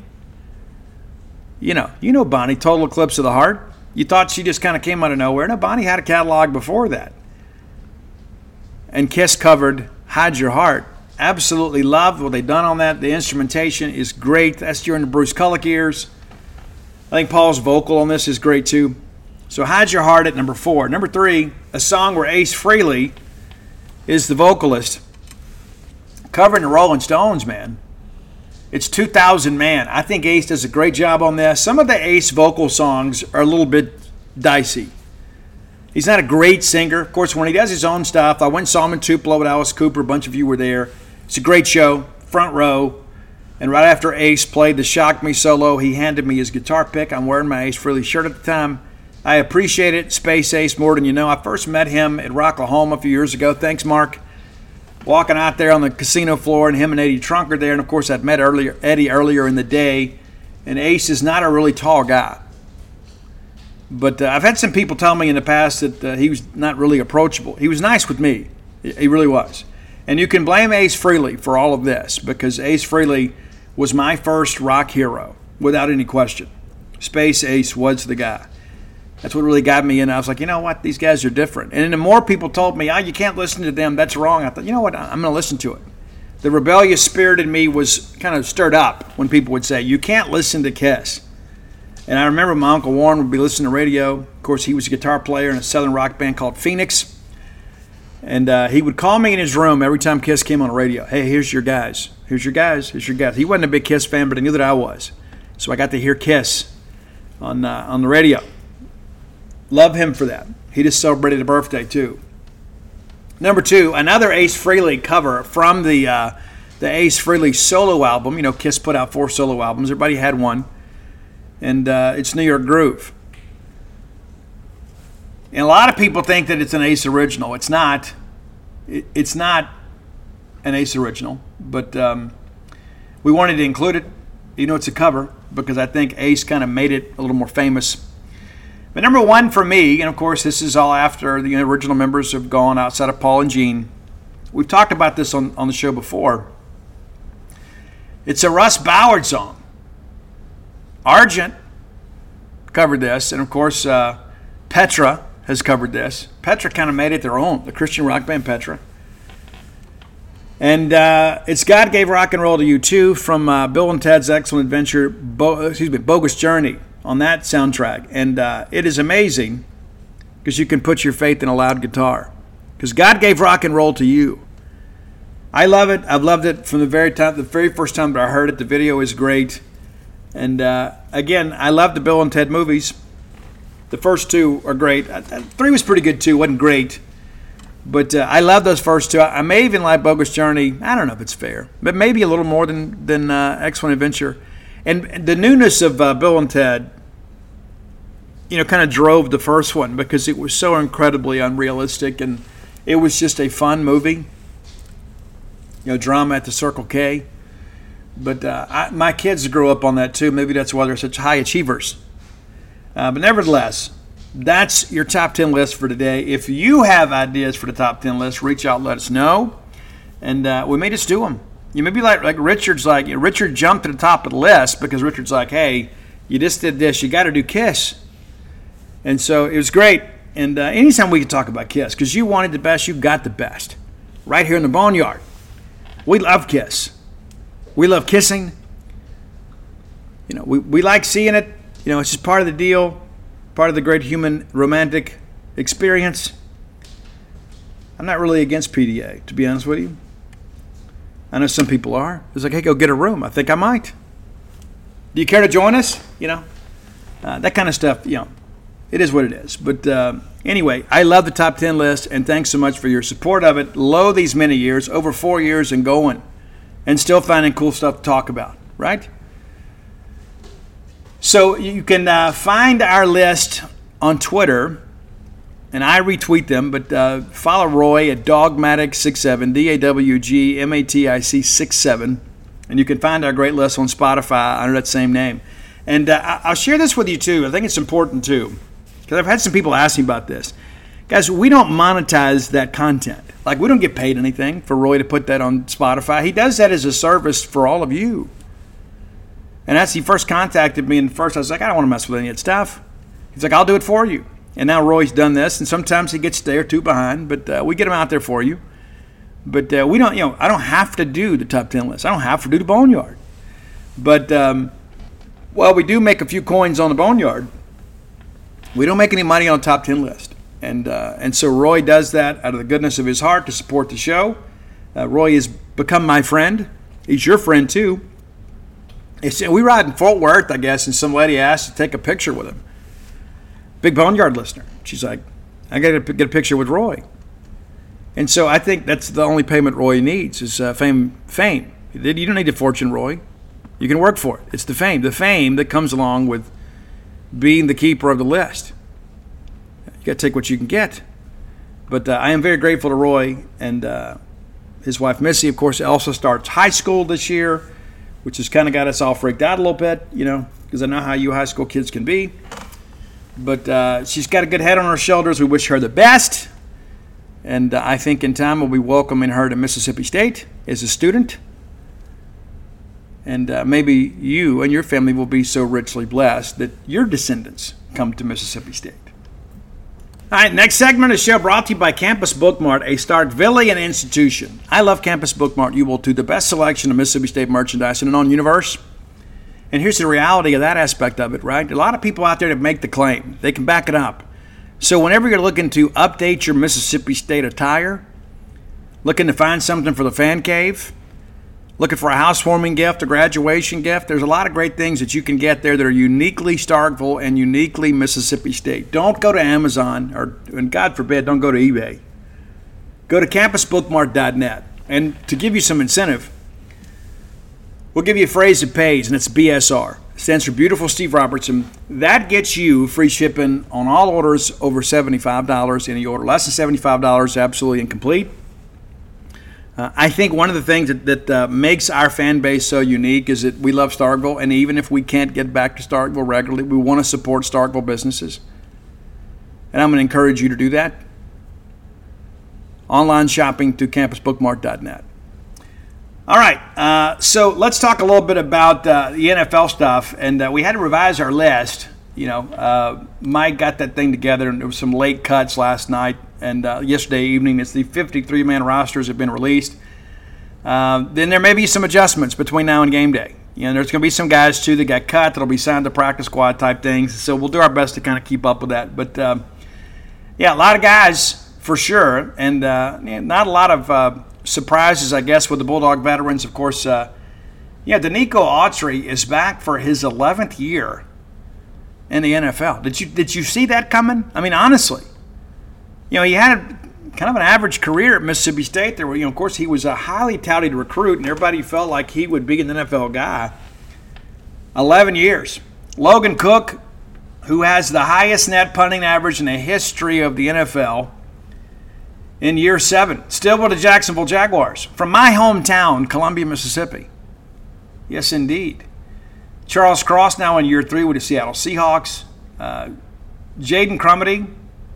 You know Bonnie, Total Eclipse of the Heart. You thought she just kind of came out of nowhere. No, Bonnie had a catalog before that. And Kiss covered Hide Your Heart. Absolutely loved what they've done on that. The instrumentation is great. That's during the Bruce Kulick years. I think Paul's vocal on this is great too. So Hide Your Heart at number 4. Number 3, a song where Ace Frehley is the vocalist. Covering the Rolling Stones, man. It's 2000 Man. I think Ace does a great job on this. Some of the Ace vocal songs are a little bit dicey. He's not a great singer. Of course, when he does his own stuff, I went and saw him in Tupelo with Alice Cooper. A bunch of you were there. It's a great show, front row. And right after Ace played the Shock Me solo, he handed me his guitar pick. I'm wearing my Ace Frehley shirt at the time. I appreciate it, Space Ace, more than you know. I first met him at Rocklahoma a few years ago. Thanks, Mark. Walking out there on the casino floor, and him and Eddie Trunk are there. And, of course, I'd met Eddie earlier in the day. And Ace is not a really tall guy. But I've had some people tell me in the past that he was not really approachable. He was nice with me. He really was. And you can blame Ace Frehley for all of this, because Ace Frehley was my first rock hero, without any question. Space Ace was the guy. That's what really got me in. I was like, you know what? These guys are different. And the more people told me, you can't listen to them, that's wrong, I thought, you know what? I'm going to listen to it. The rebellious spirit in me was kind of stirred up when people would say, you can't listen to Kiss. And I remember my Uncle Warren would be listening to radio. Of course, he was a guitar player in a southern rock band called Phoenix. And he would call me in his room every time Kiss came on the radio. Hey, here's your guys. Here's your guys. Here's your guys. He wasn't a big Kiss fan, but he knew that I was. So I got to hear Kiss on the radio. Love him for that. He just celebrated a birthday, too. Number 2, another Ace Frehley cover from the the Ace Frehley solo album. You know, Kiss put out 4 solo albums. Everybody had one. And it's New York Groove. And a lot of people think that it's an Ace original. It's not. It's not an Ace original. But we wanted to include it. You know, it's a cover because I think Ace kind of made it a little more famous. But number 1 for me, and of course this is all after the original members have gone outside of Paul and Gene. We've talked about this on the show before. It's a Russ Ballard song. Argent covered this, and of course Petra has covered this. Petra kind of made it their own, the Christian rock band Petra. And it's God Gave Rock and Roll to You Too from Bill and Ted's Excellent Adventure, Bogus Journey on that soundtrack. And it is amazing because you can put your faith in a loud guitar. Because God gave rock and roll to you. I love it. I've loved it from the very first time that I heard it. The video is great. And again, I love the Bill and Ted movies. The first 2 are great. 3 was pretty good too. Wasn't great. But I love those first 2. I may even like Bogus Journey. I don't know if it's fair. But maybe a little more than Excellent Adventure. And the newness of Bill and Ted, you know, kind of drove the first one because it was so incredibly unrealistic. And it was just a fun movie. You know, drama at the Circle K. But my kids grew up on that too. Maybe that's why they're such high achievers. But nevertheless, that's your top 10 list for today. If you have ideas for the top 10 list, reach out, let us know. And we may just do them. You may be like Richard's like, Richard jumped to the top of the list because Richard's like, hey, you just did this. You got to do Kiss. And so it was great. And anytime we can talk about Kiss, because you wanted the best, you got the best. Right here in the Boneyard. We love Kiss. We love kissing. You know, we like seeing it. You know, it's just part of the deal, part of the great human romantic experience. I'm not really against PDA, to be honest with you. I know some people are. It's like, hey, go get a room. I think I might. Do you care to join us? You know, that kind of stuff, you know, it is what it is. But anyway, I love the top 10 list, and thanks so much for your support of it. Lo, these many years, over 4 years and going, and still finding cool stuff to talk about, right? So you can find our list on Twitter, and I retweet them, but follow Roy at Dogmatic67, DAWGMATIC67, and you can find our great list on Spotify under that same name. And I'll share this with you too. I think it's important too, because I've had some people ask me about this. Guys, we don't monetize that content. Like, we don't get paid anything for Roy to put that on Spotify. He does that as a service for all of you. And as he first contacted me, and first I was like, I don't want to mess with any of that stuff. He's like, I'll do it for you. And now Roy's done this, and sometimes he gets a day or 2 behind, but we get him out there for you. But we don't, you know, I don't have to do the top 10 list. I don't have to do the Boneyard. But, well, we do make a few coins on the Boneyard. We don't make any money on the top 10 list. And so Roy does that out of the goodness of his heart to support the show. Roy has become my friend. He's your friend, too. We ride in Fort Worth, I guess, and some lady asked to take a picture with him. Big Boneyard listener. She's like, I got to get a picture with Roy. And so I think that's the only payment Roy needs is fame. You don't need a fortune, Roy. You can work for it. It's the fame that comes along with being the keeper of the list. You got to take what you can get. But I am very grateful to Roy and his wife Missy. Of course, also starts high school this year, which has kind of got us all freaked out a little bit, you know, because I know how you high school kids can be. But she's got a good head on her shoulders. We wish her the best. And I think in time we'll be welcoming her to Mississippi State as a student. And maybe you and your family will be so richly blessed that your descendants come to Mississippi State. All right, next segment of the show brought to you by Campus Bookmart, a Starkvillian institution. I love Campus Bookmart. You will do the best selection of Mississippi State merchandise in the known universe. And here's the reality of that aspect of it, right? A lot of people out there that make the claim. They can back it up. So whenever you're looking to update your Mississippi State attire, looking to find something for the fan cave, looking for a housewarming gift, a graduation gift, there's a lot of great things that you can get there that are uniquely Starkville and uniquely Mississippi State. Don't go to Amazon, and God forbid, don't go to eBay. Go to campusbookmart.net. And to give you some incentive, we'll give you a phrase that pays, and it's BSR. It stands for Beautiful Steve Robertson. That gets you free shipping on all orders over $75. Any order less than $75, absolutely incomplete. I think one of the things that makes our fan base so unique is that we love Starkville, and even if we can't get back to Starkville regularly, we want to support Starkville businesses. And I'm going to encourage you to do that. Online shopping through campusbookmart.net. All right, so let's talk a little bit about the NFL stuff, and we had to revise our list. Mike got that thing together, and there was some late cuts last night and yesterday evening. It's the 53-man rosters have been released. Then there may be some adjustments between now and game day. There's going to be some guys, too, that got cut that'll be signed to practice squad type things, so we'll do our best to kind of keep up with that. But, a lot of guys for sure, and not a lot of surprises, I guess, with the Bulldog veterans. Of course, Denico Autry is back for his 11th year in the NFL. Did you see that coming? I mean, honestly, he had kind of an average career at Mississippi State. There were, of course, he was a highly touted recruit, and everybody felt like he would be an NFL guy. 11 years. Logan Cook, who has the highest net punting average in the history of the NFL, in year 7, still with the Jacksonville Jaguars from my hometown, Columbia, Mississippi. Yes, indeed. Charles Cross now in year 3 with the Seattle Seahawks. Jaden Crumedy,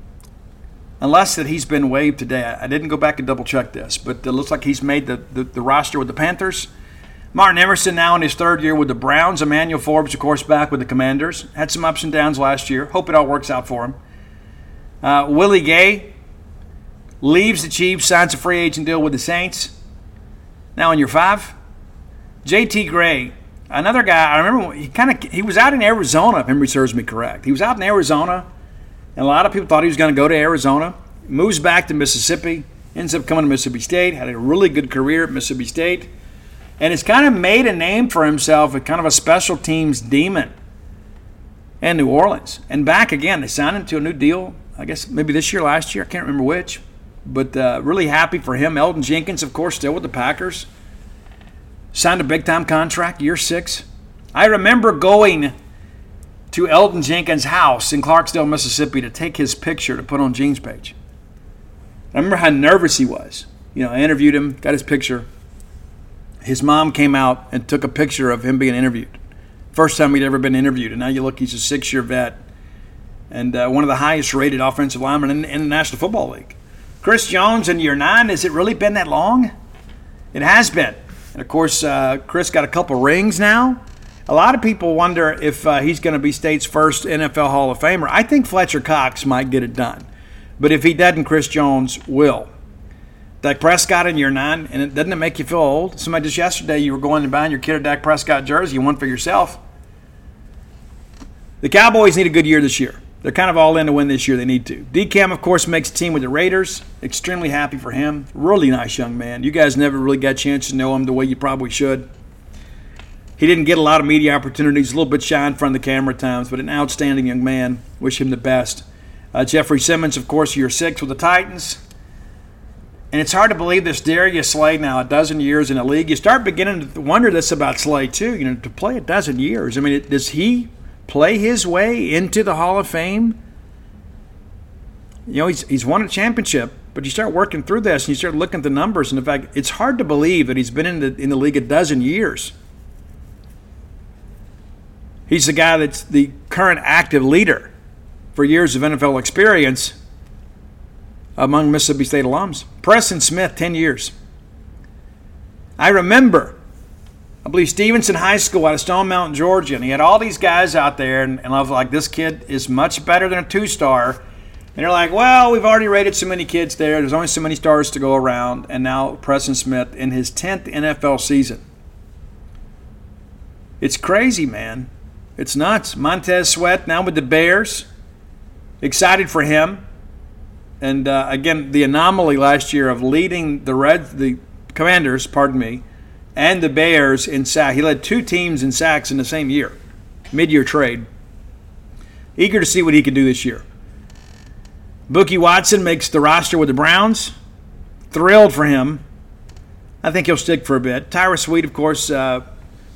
unless that he's been waived today. I didn't go back and double check this, but it looks like he's made the roster with the Panthers. Martin Emerson now in his 3rd year with the Browns. Emmanuel Forbes, of course, back with the Commanders. Had some ups and downs last year. Hope it all works out for him. Willie Gay leaves the Chiefs, signs a free agent deal with the Saints. Now in year 5. J.T. Gray, another guy, I remember he was out in Arizona, if memory serves me correct. He was out in Arizona, and a lot of people thought he was going to go to Arizona. Moves back to Mississippi, ends up coming to Mississippi State, had a really good career at Mississippi State, and has kind of made a name for himself as kind of a special teams demon in New Orleans. And back again, they signed him to a new deal, I guess maybe this year, last year, I can't remember which. But really happy for him. Elton Jenkins, of course, still with the Packers. Signed a big-time contract, year 6. I remember going to Elton Jenkins' house in Clarksdale, Mississippi to take his picture to put on Gene's page. I remember how nervous he was. I interviewed him, got his picture. His mom came out and took a picture of him being interviewed. First time he'd ever been interviewed. And now you look, he's a 6-year vet and one of the highest-rated offensive linemen in the National Football League. Chris Jones in year 9, has it really been that long? It has been. And, of course, Chris got a couple rings now. A lot of people wonder if he's going to be State's first NFL Hall of Famer. I think Fletcher Cox might get it done. But if he doesn't, Chris Jones will. Dak Prescott in year 9, and doesn't it make you feel old? Somebody just yesterday, you were going and buying your kid a Dak Prescott jersey, you won for yourself. The Cowboys need a good year this year. They're kind of all in to win this year. They need to. DCAM, of course, makes a team with the Raiders. Extremely happy for him. Really nice young man. You guys never really got a chance to know him the way you probably should. He didn't get a lot of media opportunities, a little bit shy in front of the camera at times, but an outstanding young man. Wish him the best. Jeffrey Simmons, of course, year 6 with the Titans. And it's hard to believe this Darius Slay now, a dozen years in the league. You start beginning to wonder this about Slay, too. To play a dozen years. I mean, does he play his way into the Hall of Fame? He's won a championship, but you start working through this and you start looking at the numbers, and in fact, it's hard to believe that he's been in the league a dozen years. He's the guy that's the current active leader for years of NFL experience among Mississippi State alums. Preston Smith, 10 years. I remember, I believe Stevenson High School out of Stone Mountain, Georgia, and he had all these guys out there, and I was like, this kid is much better than a 2-star. And they're like, well, we've already rated so many kids there. There's only so many stars to go around. And now Preston Smith in his 10th NFL season. It's crazy, man. It's nuts. Montez Sweat now with the Bears. Excited for him. And, again, the anomaly last year of leading the Commanders, and the Bears in sacks. He led 2 teams in sacks in the same year, mid-year trade. Eager to see what he can do this year. Bookie Watson makes the roster with the Browns. Thrilled for him. I think he'll stick for a bit. Tyra Sweet, of course,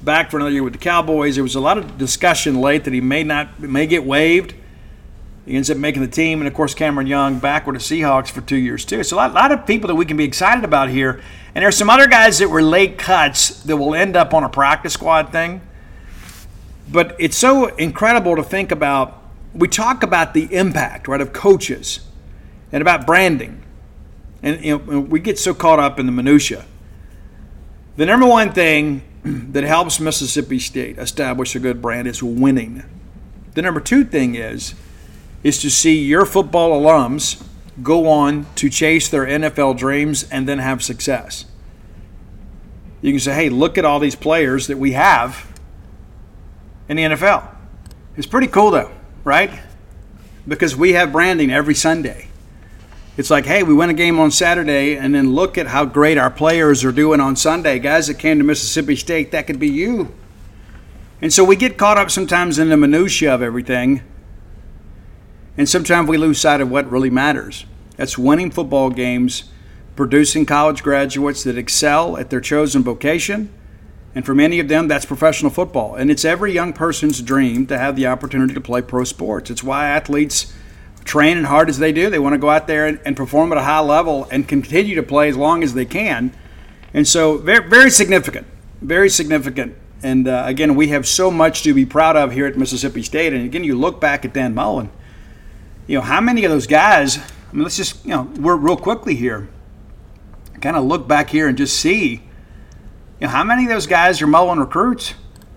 back for another year with the Cowboys. There was a lot of discussion late that he may get waived. He ends up making the team, and of course Cameron Young back with the Seahawks for 2 years too. So a lot of people that we can be excited about here. And there's some other guys that were late cuts that will end up on a practice squad thing. But it's so incredible to think about. We talk about the impact, right, of coaches and about branding. And we get so caught up in the minutia. The number one thing that helps Mississippi State establish a good brand is winning. The number two thing is to see your football alums go on to chase their NFL dreams and then have success. You can say, hey, look at all these players that we have in the NFL. It's pretty cool though, right? Because we have branding every Sunday. It's like, hey, we win a game on Saturday, and then look at how great our players are doing on Sunday. Guys that came to Mississippi State, that could be you. And so we get caught up sometimes in the minutia of everything, and sometimes we lose sight of what really matters. That's winning football games, producing college graduates that excel at their chosen vocation, and for many of them, that's professional football. And it's every young person's dream to have the opportunity to play pro sports. It's why athletes train as hard as they do. They want to go out there and perform at a high level and continue to play as long as they can. And so very, very significant, very significant. And again, we have so much to be proud of here at Mississippi State. And again, you look back at Dan Mullen, how many of those guys, let's just, we're real quickly here, kind of look back here and just see, how many of those guys are Mullen recruits?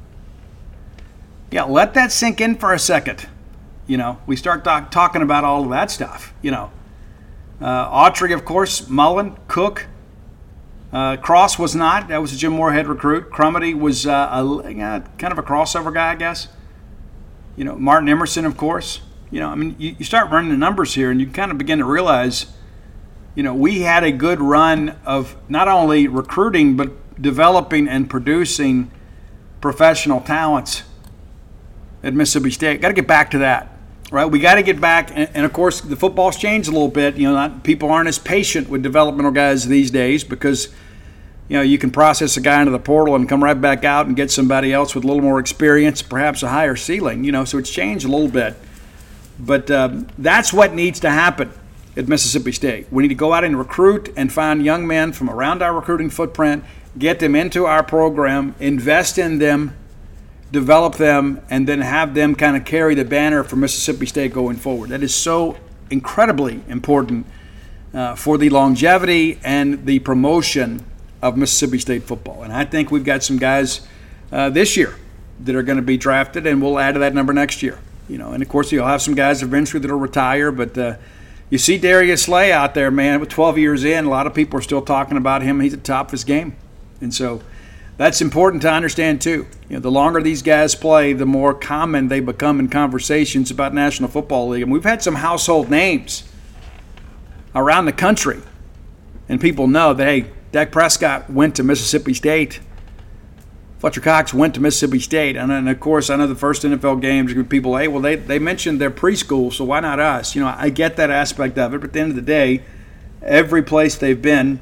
Yeah, let that sink in for a second. We start talking about all of that stuff. Autry, of course, Mullen, Cook. Cross was not. That was a Jim Moorhead recruit. Crumity was kind of a crossover guy, I guess. Martin Emerson, of course. You start running the numbers here, and you kind of begin to realize, we had a good run of not only recruiting but developing and producing professional talents at Mississippi State. Got to get back to that. Right, we got to get back, and of course the football's changed a little bit. People aren't as patient with developmental guys these days because, you can process a guy into the portal and come right back out and get somebody else with a little more experience, perhaps a higher ceiling. So it's changed a little bit, but that's what needs to happen at Mississippi State. We need to go out and recruit and find young men from around our recruiting footprint, get them into our program, invest in them, develop them, and then have them kind of carry the banner for Mississippi State going forward. That is so incredibly important for the longevity and the promotion of Mississippi State football. And I think we've got some guys this year that are going to be drafted, and we'll add to that number next year. And of course you'll have some guys eventually that'll retire, but you see Darius Slay out there, man, with 12 years in, a lot of people are still talking about him. He's at the top of his game. And so that's important to understand too. The longer these guys play, the more common they become in conversations about National Football League. And we've had some household names around the country, and people know that, hey, Dak Prescott went to Mississippi State. Fletcher Cox went to Mississippi State. And then, of course, I know the first NFL games, people, hey, well, they mentioned their preschool, so why not us? I get that aspect of it, but at the end of the day, every place they've been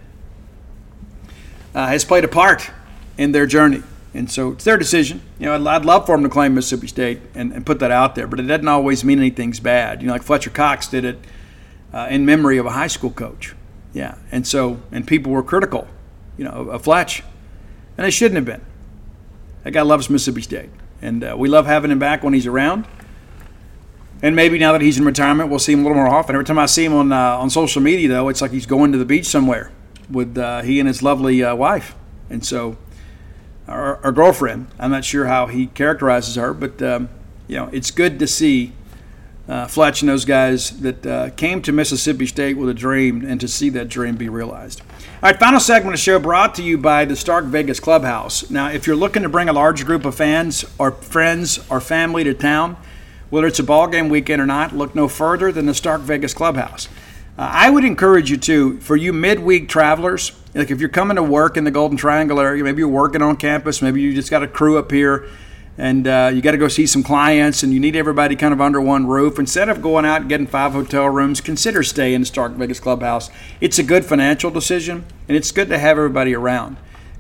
has played a part in their journey. And so it's their decision. I'd love for them to claim Mississippi State and put that out there, but it doesn't always mean anything's bad. Like Fletcher Cox did it in memory of a high school coach. Yeah, and people were critical, of Fletch, and they shouldn't have been. That guy loves Mississippi State, and we love having him back when he's around. And maybe now that he's in retirement, we'll see him a little more often. Every time I see him on social media, though, it's like he's going to the beach somewhere with he and his lovely wife. And so our girlfriend, I'm not sure how he characterizes her, but it's good to see Fletch and those guys that came to Mississippi State with a dream, and to see that dream be realized. All right, final segment of the show brought to you by the Stark Vegas Clubhouse. Now, if you're looking to bring a large group of fans or friends or family to town, whether it's a ball game weekend or not, look no further than the Stark Vegas Clubhouse. I would encourage you to, for you midweek travelers, like if you're coming to work in the Golden Triangle area, maybe you're working on campus, maybe you just got a crew up here, and you got to go see some clients, and you need everybody kind of under one roof. Instead of going out and getting 5 hotel rooms, consider staying in the Stark Vegas Clubhouse. It's a good financial decision, and it's good to have everybody around.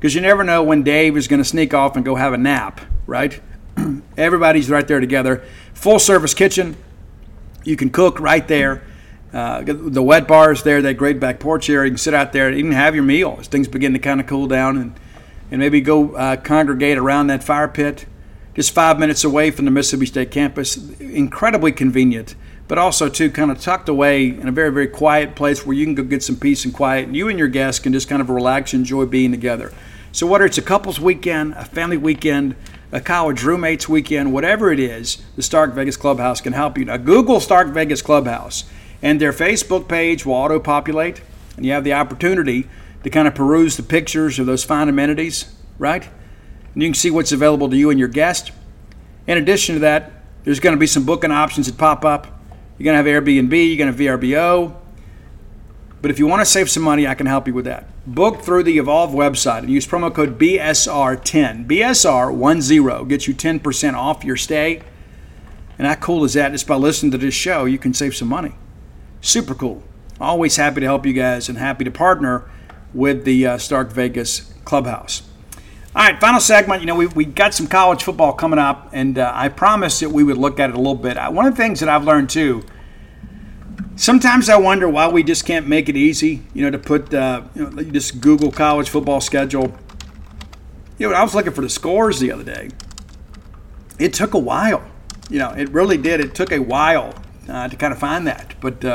because you never know when Dave is going to sneak off and go have a nap, right? Everybody's right there together. Full-service kitchen. You can cook right there. The wet bar is there, that great back porch area. You can sit out there and even have your meal as things begin to kind of cool down and maybe go congregate around that fire pit. Just 5 minutes away from the Mississippi State campus. Incredibly convenient, but also, too, kind of tucked away in a very, very quiet place where you can go get some peace and quiet, and you and your guests can just kind of relax and enjoy being together. So whether it's a couples weekend, a family weekend, a college roommates weekend, whatever it is, the Stark Vegas Clubhouse can help you. Now, Google Stark Vegas Clubhouse, and their Facebook page will auto-populate, and you have the opportunity to kind of peruse the pictures of those fine amenities, right? And you can see what's available to you and your guest. In addition to that, there's going to be some booking options that pop up. You're going to have Airbnb, you're going to have VRBO. But if you want to save some money, I can help you with that. Book through the Evolve website and use promo code BSR10. BSR10 gets you 10% off your stay. And how cool is that? Just by listening to this show, you can save some money. Super cool. Always happy to help you guys and happy to partner with the Stark Vegas Clubhouse. All right, final segment. We got some college football coming up, and I promised that we would look at it a little bit. One of the things that I've learned, too, sometimes I wonder why we just can't make it easy, to put, just Google college football schedule. I was looking for the scores the other day. It took a while. It really did. It took a while to kind of find that. But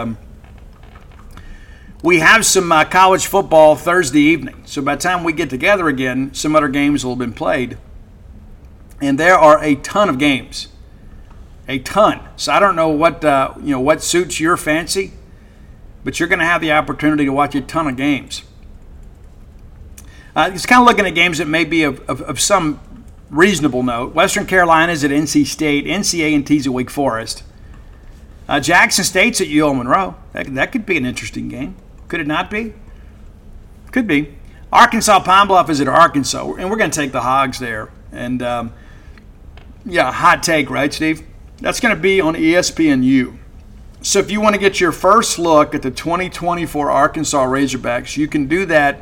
we have some college football Thursday evening. So by the time we get together again, some other games will have been played. And there are a ton of games. A ton. So I don't know what suits your fancy, but you're going to have the opportunity to watch a ton of games. It's kind of looking at games that may be of some reasonable note. Western Carolina's at NC State. NC-A&T's at Wake Forest. Jackson State's at UL Monroe. That could be an interesting game. Could it not be? Could be. Arkansas Pine Bluff is at Arkansas, and we're going to take the Hogs there. And, hot take, right, Steve? That's going to be on ESPNU. So if you want to get your first look at the 2024 Arkansas Razorbacks, you can do that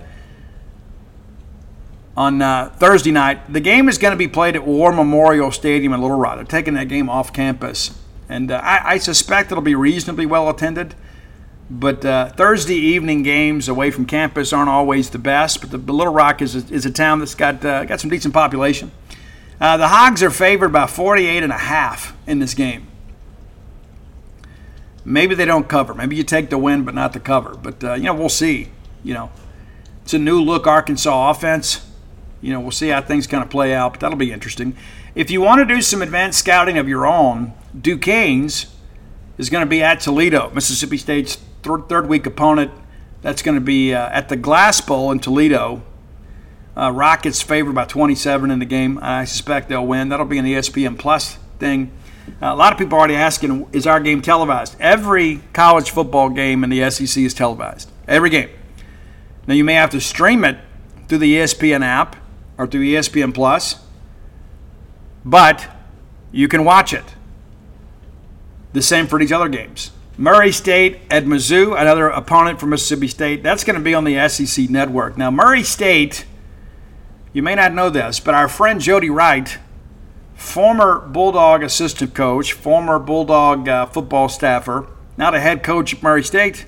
on Thursday night. The game is going to be played at War Memorial Stadium in Little Rock. They're taking that game off campus. And I suspect it'll be reasonably well attended. But Thursday evening games away from campus aren't always the best. But the Little Rock is a town that's got some decent population. The Hogs are favored by 48.5 in this game. Maybe they don't cover. Maybe you take the win but not the cover. But, we'll see. It's a new-look Arkansas offense. We'll see how things kind of play out. But that'll be interesting. If you want to do some advanced scouting of your own, Duquesne's is going to be at Toledo, Mississippi State's third-week opponent. That's going to be at the Glass Bowl in Toledo. Rockets favored by 27 in the game. I suspect they'll win. That'll be an ESPN Plus thing. A lot of people are already asking, is our game televised? Every college football game in the SEC is televised. Every game. Now, you may have to stream it through the ESPN app or through ESPN Plus, but you can watch it. The same for these other games. Murray State at Mizzou, another opponent for Mississippi State. That's going to be on the SEC network. Now, Murray State, you may not know this, but our friend Jody Wright, former Bulldog assistant coach, former Bulldog football staffer, now the head coach at Murray State,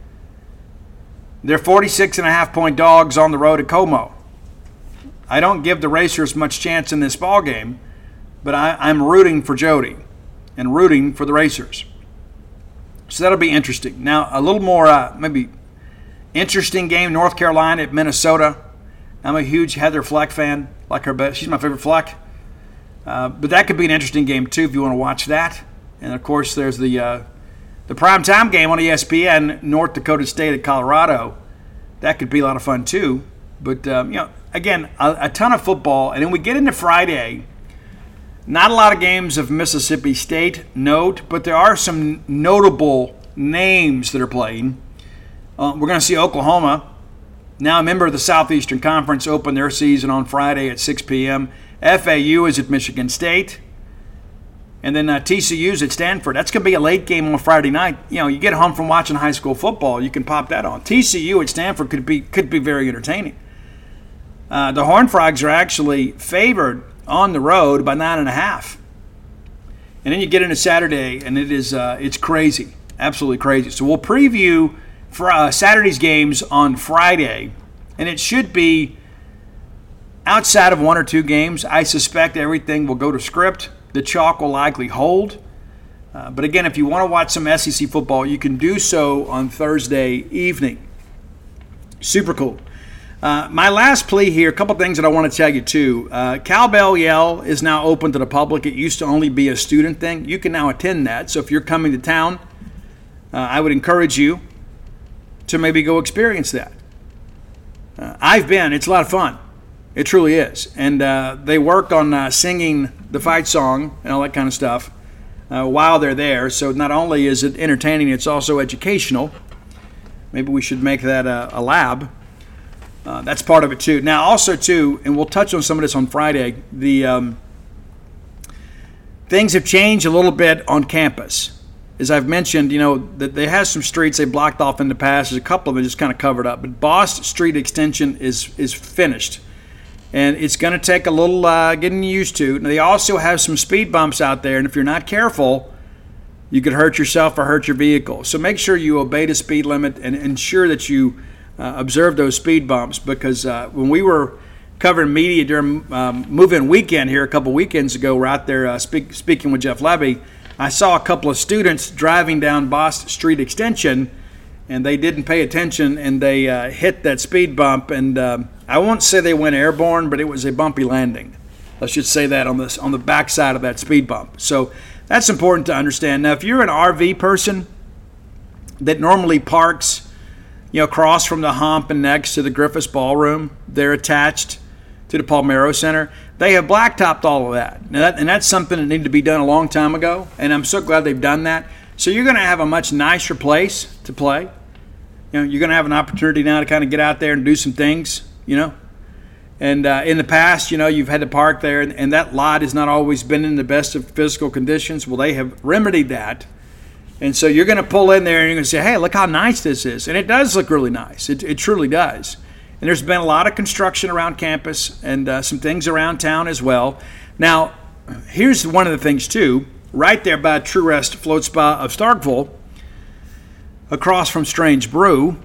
they're 46.5-point dogs on the road at Como. I don't give the Racers much chance in this ball game, but I'm rooting for Jody and rooting for the Racers. So that'll be interesting. Now, a little more maybe interesting game, North Carolina at Minnesota. I'm a huge Heather Fleck fan, like her. She's my favorite Fleck. But that could be an interesting game, too, if you want to watch that. And, of course, there's the primetime game on ESPN, North Dakota State at Colorado. That could be a lot of fun, too. But, again, a ton of football. And then we get into Friday. Not a lot of games of Mississippi State note, but there are some notable names that are playing. We're going to see Oklahoma, now a member of the Southeastern Conference, open their season on Friday at 6 p.m. FAU is at Michigan State. And then TCU's at Stanford. That's going to be a late game on Friday night. You get home from watching high school football, you can pop that on. TCU at Stanford could be very entertaining. The Horned Frogs are actually favored on the road by 9.5. And then you get into Saturday, and it's crazy, absolutely crazy. So we'll preview for Saturday's games on Friday, and it should be outside of one or two games. I suspect everything will go to script. The chalk will likely hold. But again, if you want to watch some SEC football, you can do so on Thursday evening. Super cool. My last plea here, a couple things that I want to tell you too. Cowbell Yell is now open to the public. It used to only be a student thing. You can now attend that. So if you're coming to town, I would encourage you to maybe go experience that. I've been. It's a lot of fun. It truly is. And they work on singing the fight song and all that kind of stuff while they're there. So not only is it entertaining, it's also educational. Maybe we should make that a lab. That's part of it too. Now also too, and we'll touch on some of this on Friday, the things have changed a little bit on campus. As I've mentioned, that they have some streets they blocked off in the past. There's a couple of them just kind of covered up. But Boss Street extension is finished. And it's going to take a little getting used to. Now, they also have some speed bumps out there. And if you're not careful, you could hurt yourself or hurt your vehicle. So make sure you obey the speed limit and ensure that you observe those speed bumps. Because when we were covering media during move-in weekend here a couple weekends ago, we're out there speaking with Jeff Levy, I saw a couple of students driving down Boss Street Extension, and they didn't pay attention, and they hit that speed bump. And I won't say they went airborne, but it was a bumpy landing. Let's just say that on the backside of that speed bump. So that's important to understand. Now, if you're an RV person that normally parks, across from the hump and next to the Griffiths Ballroom, they're attached to the Palmero Center. They have blacktopped all of that. And that's something that needed to be done a long time ago, and I'm so glad they've done that. So you're going to have a much nicer place to play. You're going to have an opportunity now to kind of get out there and do some things, And in the past, you've had to park there, and that lot has not always been in the best of physical conditions. Well, they have remedied that. And so you're going to pull in there and you're going to say, hey, look how nice this is. And it does look really nice. It truly does. And there's been a lot of construction around campus and some things around town as well. Now, here's one of the things, too. Right there by True Rest Float Spa of Starkville, across from Strange Brew,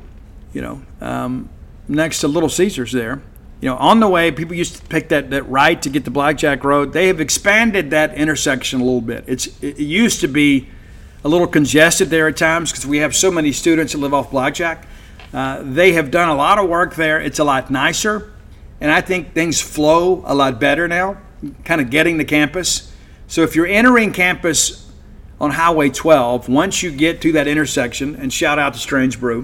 next to Little Caesars there. On the way, people used to pick that right to get to Blackjack Road. They have expanded that intersection a little bit. It used to be a little congested there at times because we have so many students that live off Blackjack. They have done a lot of work there. It's a lot nicer, and I think things flow a lot better now, kind of getting to campus. So if you're entering campus on Highway 12, once you get to that intersection, and shout out to Strange Brew,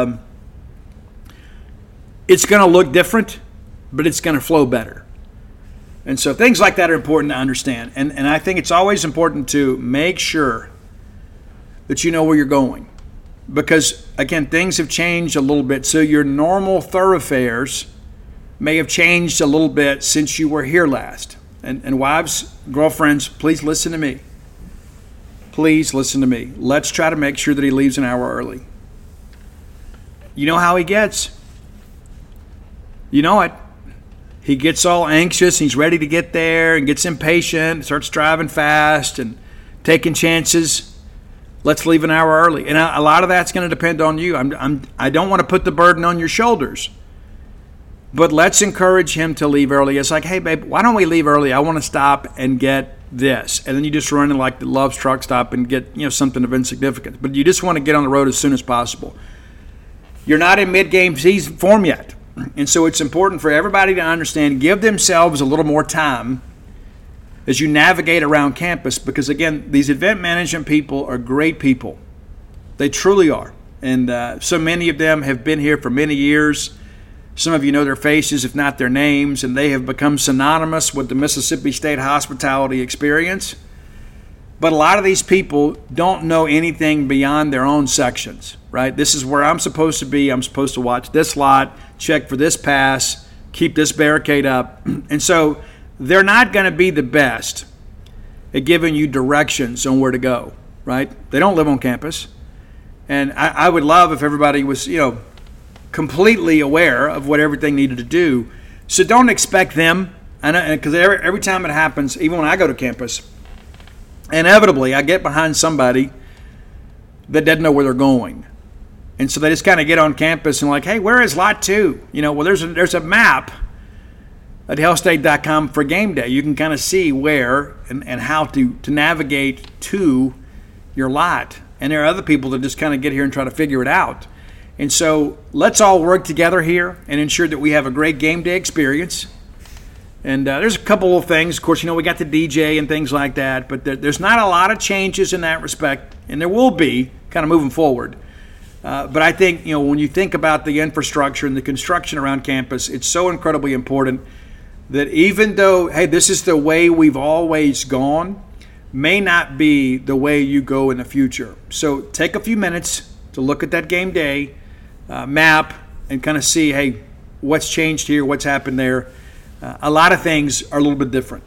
it's going to look different, but it's going to flow better. And so things like that are important to understand. And I think it's always important to make sure that you know where you're going. Because, again, things have changed a little bit. So your normal thoroughfares may have changed a little bit since you were here last. And wives, girlfriends, please listen to me. Please listen to me. Let's try to make sure that he leaves an hour early. You know how he gets. You know it. He gets all anxious. He's ready to get there and gets impatient, starts driving fast and taking chances. Let's leave an hour early. And a lot of that's going to depend on you. I don't want to put the burden on your shoulders. But let's encourage him to leave early. It's like, hey, babe, why don't we leave early? I want to stop and get this. And then you just run in like the Love's truck stop and get something of insignificance. But you just want to get on the road as soon as possible. You're not in mid-game season form yet. And so it's important for everybody to understand, give themselves a little more time as you navigate around campus. Because, again, these event management people are great people. They truly are. And so many of them have been here for many years. Some of you know their faces, if not their names, and they have become synonymous with the Mississippi State hospitality experience. But a lot of these people don't know anything beyond their own sections, right? This is where I'm supposed to be. I'm supposed to watch this lot, check for this pass, keep this barricade up. And so they're not going to be the best at giving you directions on where to go, right? They don't live on campus. And I would love if everybody was, completely aware of what everything needed to do. So don't expect them, because every time it happens, even when I go to campus, inevitably I get behind somebody that doesn't know where they're going. And so they just kind of get on campus and like, hey, where is lot 2? Well, there's a map at hellstate.com for game day. You can kind of see where and how to navigate to your lot. And there are other people that just kind of get here and try to figure it out. And so let's all work together here and ensure that we have a great game day experience. And there's a couple of things. Of course, we got the DJ and things like that, but there's not a lot of changes in that respect, and there will be kind of moving forward. But I think, when you think about the infrastructure and the construction around campus, it's so incredibly important that even though, hey, this is the way we've always gone, may not be the way you go in the future. So take a few minutes to look at that game day map and kind of see, hey, what's changed here, what's happened there. A lot of things are a little bit different.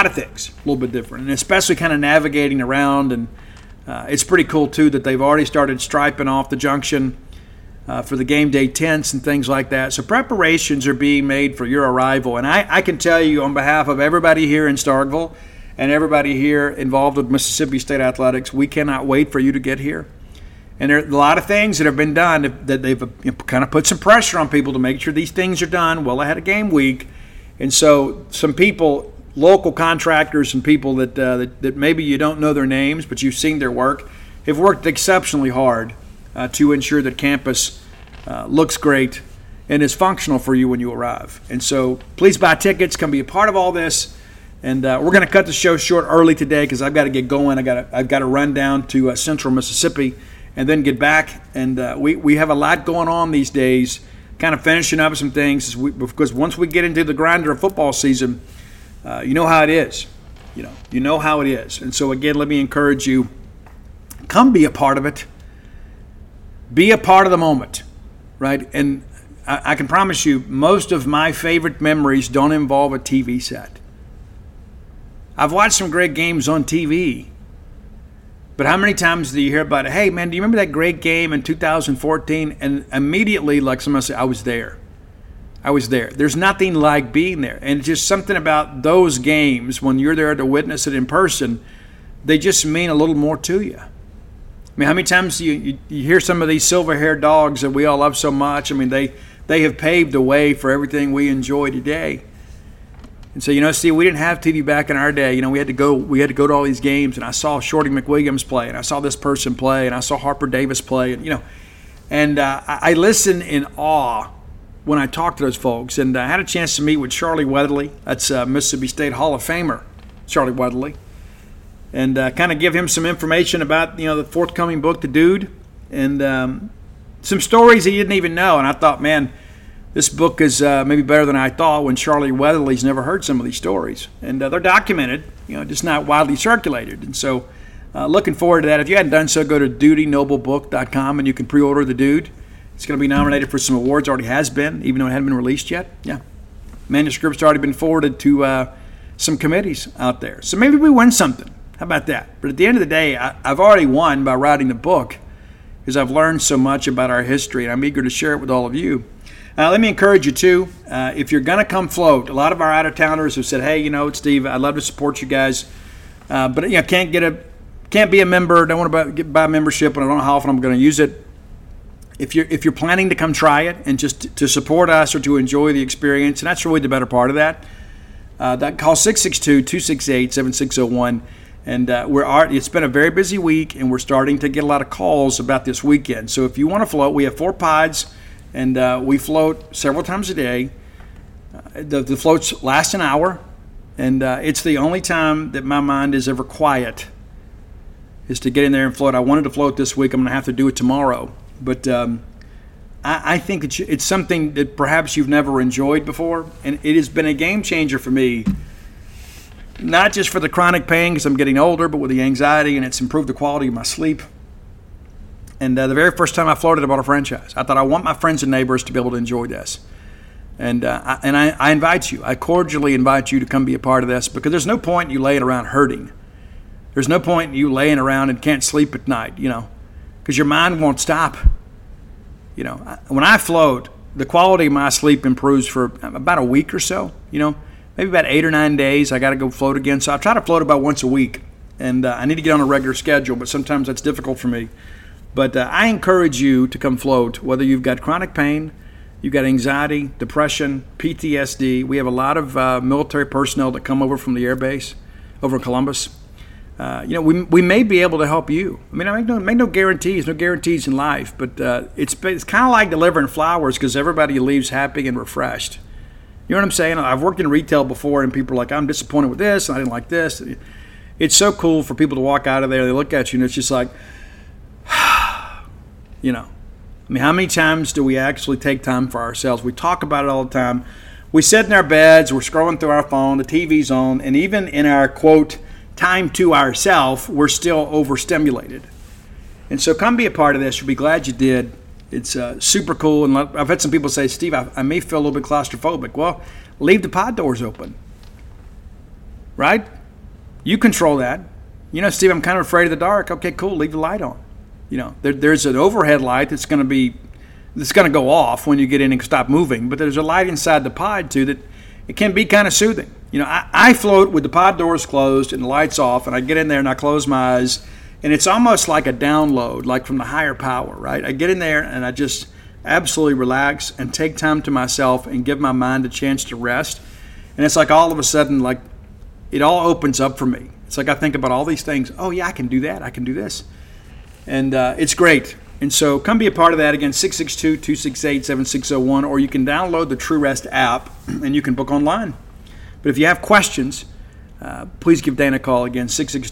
And especially kind of navigating around. And it's pretty cool, too, that they've already started striping off the junction for the game day tents and things like that. So preparations are being made for your arrival. And I can tell you on behalf of everybody here in Starkville and everybody here involved with Mississippi State Athletics, we cannot wait for you to get here. And there are a lot of things that have been done that they've kind of put some pressure on people to make sure these things are done well ahead of game week. And so some people, local contractors and people that maybe you don't know their names, but you've seen their work, have worked exceptionally hard to ensure that campus looks great and is functional for you when you arrive. And so please buy tickets, come be a part of all this. And we're going to cut the show short early today because I've got to get going. I've got to run down to Central Mississippi and then get back. And we have a lot going on these days, kind of finishing up some things because once we get into the grinder of football season, you know how it is. You know how it is. And so, again, let me encourage you, come be a part of it. Be a part of the moment, right? And I can promise you, most of my favorite memories don't involve a TV set. I've watched some great games on TV, but how many times do you hear about it? Hey, man, do you remember that great game in 2014? And immediately, like someone said, I was there. There's nothing like being there. And just something about those games, when you're there to witness it in person, they just mean a little more to you. I mean, how many times you hear some of these silver-haired dogs that we all love so much? I mean, they have paved the way for everything we enjoy today. And so, Steve, we didn't have TV back in our day. We had to go to all these games, and I saw Shorty McWilliams play, and I saw this person play, and I saw Harper Davis play, and I listen in awe when I talk to those folks. And I had a chance to meet with Charlie Weatherly. That's Mississippi State Hall of Famer, Charlie Weatherly, and kind of give him some information about the forthcoming book, The Dude, and some stories he didn't even know. And I thought, man, this book is maybe better than I thought when Charlie Weatherly's never heard some of these stories. And they're documented, just not widely circulated. And so looking forward to that. If you hadn't done so, go to DutyNobleBook.com and you can pre-order The Dude. It's going to be nominated for some awards, already has been, even though it hadn't been released yet. Yeah. Manuscript's already been forwarded to some committees out there. So maybe we win something. How about that? But at the end of the day, I've already won by writing the book because I've learned so much about our history, and I'm eager to share it with all of you. Let me encourage you, too, if you're going to come float, a lot of our out-of-towners have said, hey, Steve, I'd love to support you guys, but can't be a member, don't want to buy a membership, and I don't know how often I'm going to use it. If you're planning to come try it and just to support us or to enjoy the experience, and that's really the better part of that, call 662-268-7601. And it's been a very busy week, and we're starting to get a lot of calls about this weekend. So if you want to float, we have 4 pods. And we float several times a day. The floats last an hour, and it's the only time that my mind is ever quiet is to get in there and float. I wanted to float this week. I'm going to have to do it tomorrow. But I think that it's something that perhaps you've never enjoyed before, and it has been a game changer for me, not just for the chronic pain because I'm getting older, but with the anxiety, and it's improved the quality of my sleep. And the very first time I floated, I bought a franchise. I thought I want my friends and neighbors to be able to enjoy this. And I invite you, I cordially invite you to come be a part of this because there's no point in you laying around hurting. There's no point in you laying around and can't sleep at night, because your mind won't stop. When I float, the quality of my sleep improves for about a week or so, maybe about 8 or 9 days. I got to go float again. So I try to float about once a week, and I need to get on a regular schedule, but sometimes that's difficult for me. But I encourage you to come float, whether you've got chronic pain, you've got anxiety, depression, PTSD. We have a lot of military personnel that come over from the air base over in Columbus. We may be able to help you. I mean, I make no guarantees in life, but it's kind of like delivering flowers because everybody leaves happy and refreshed. You know what I'm saying? I've worked in retail before, and people are like, I'm disappointed with this, and I didn't like this. It's so cool for people to walk out of there, they look at you, and it's just like, I mean, how many times do we actually take time for ourselves? We talk about it all the time. We sit in our beds, we're scrolling through our phone, the TV's on, and even in our, quote, time to ourselves, we're still overstimulated. And so come be a part of this. You'll be glad you did. It's super cool. And I've had some people say, Steve, I may feel a little bit claustrophobic. Well, leave the pod doors open, right? You control that. Steve, I'm kind of afraid of the dark. Okay, cool. Leave the light on. There's an overhead light that's going to go off when you get in and stop moving. But there's a light inside the pod too that it can be kind of soothing. I float with the pod doors closed and the lights off, and I get in there and I close my eyes, and it's almost like a download, like from the higher power, right? I get in there and I just absolutely relax and take time to myself and give my mind a chance to rest. And it's like all of a sudden, like it all opens up for me. It's like I think about all these things. Oh yeah, I can do that. I can do this. And it's great. And so come be a part of that. Again, 662-268-7601, or you can download the True Rest app and you can book online. But if you have questions, please give Dan a call. Again,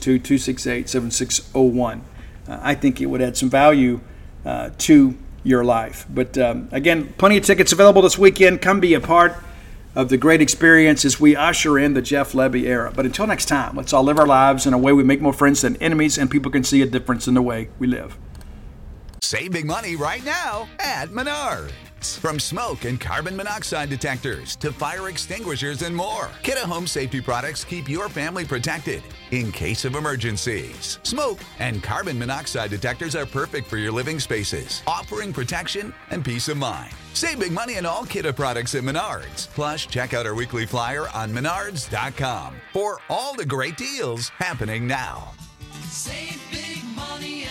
662-268-7601. I think it would add some value to your life. But again, plenty of tickets available this weekend. Come be a part of the great experience as we usher in the Jeff Lebby era. But until next time, let's all live our lives in a way we make more friends than enemies, and people can see a difference in the way we live. Save big money right now at Menards. From smoke and carbon monoxide detectors to fire extinguishers and more, Kidde Home Safety products keep your family protected in case of emergencies. Smoke and carbon monoxide detectors are perfect for your living spaces, offering protection and peace of mind. Save big money on all Kidde products at Menards. Plus, check out our weekly flyer on menards.com for all the great deals happening now. Save big money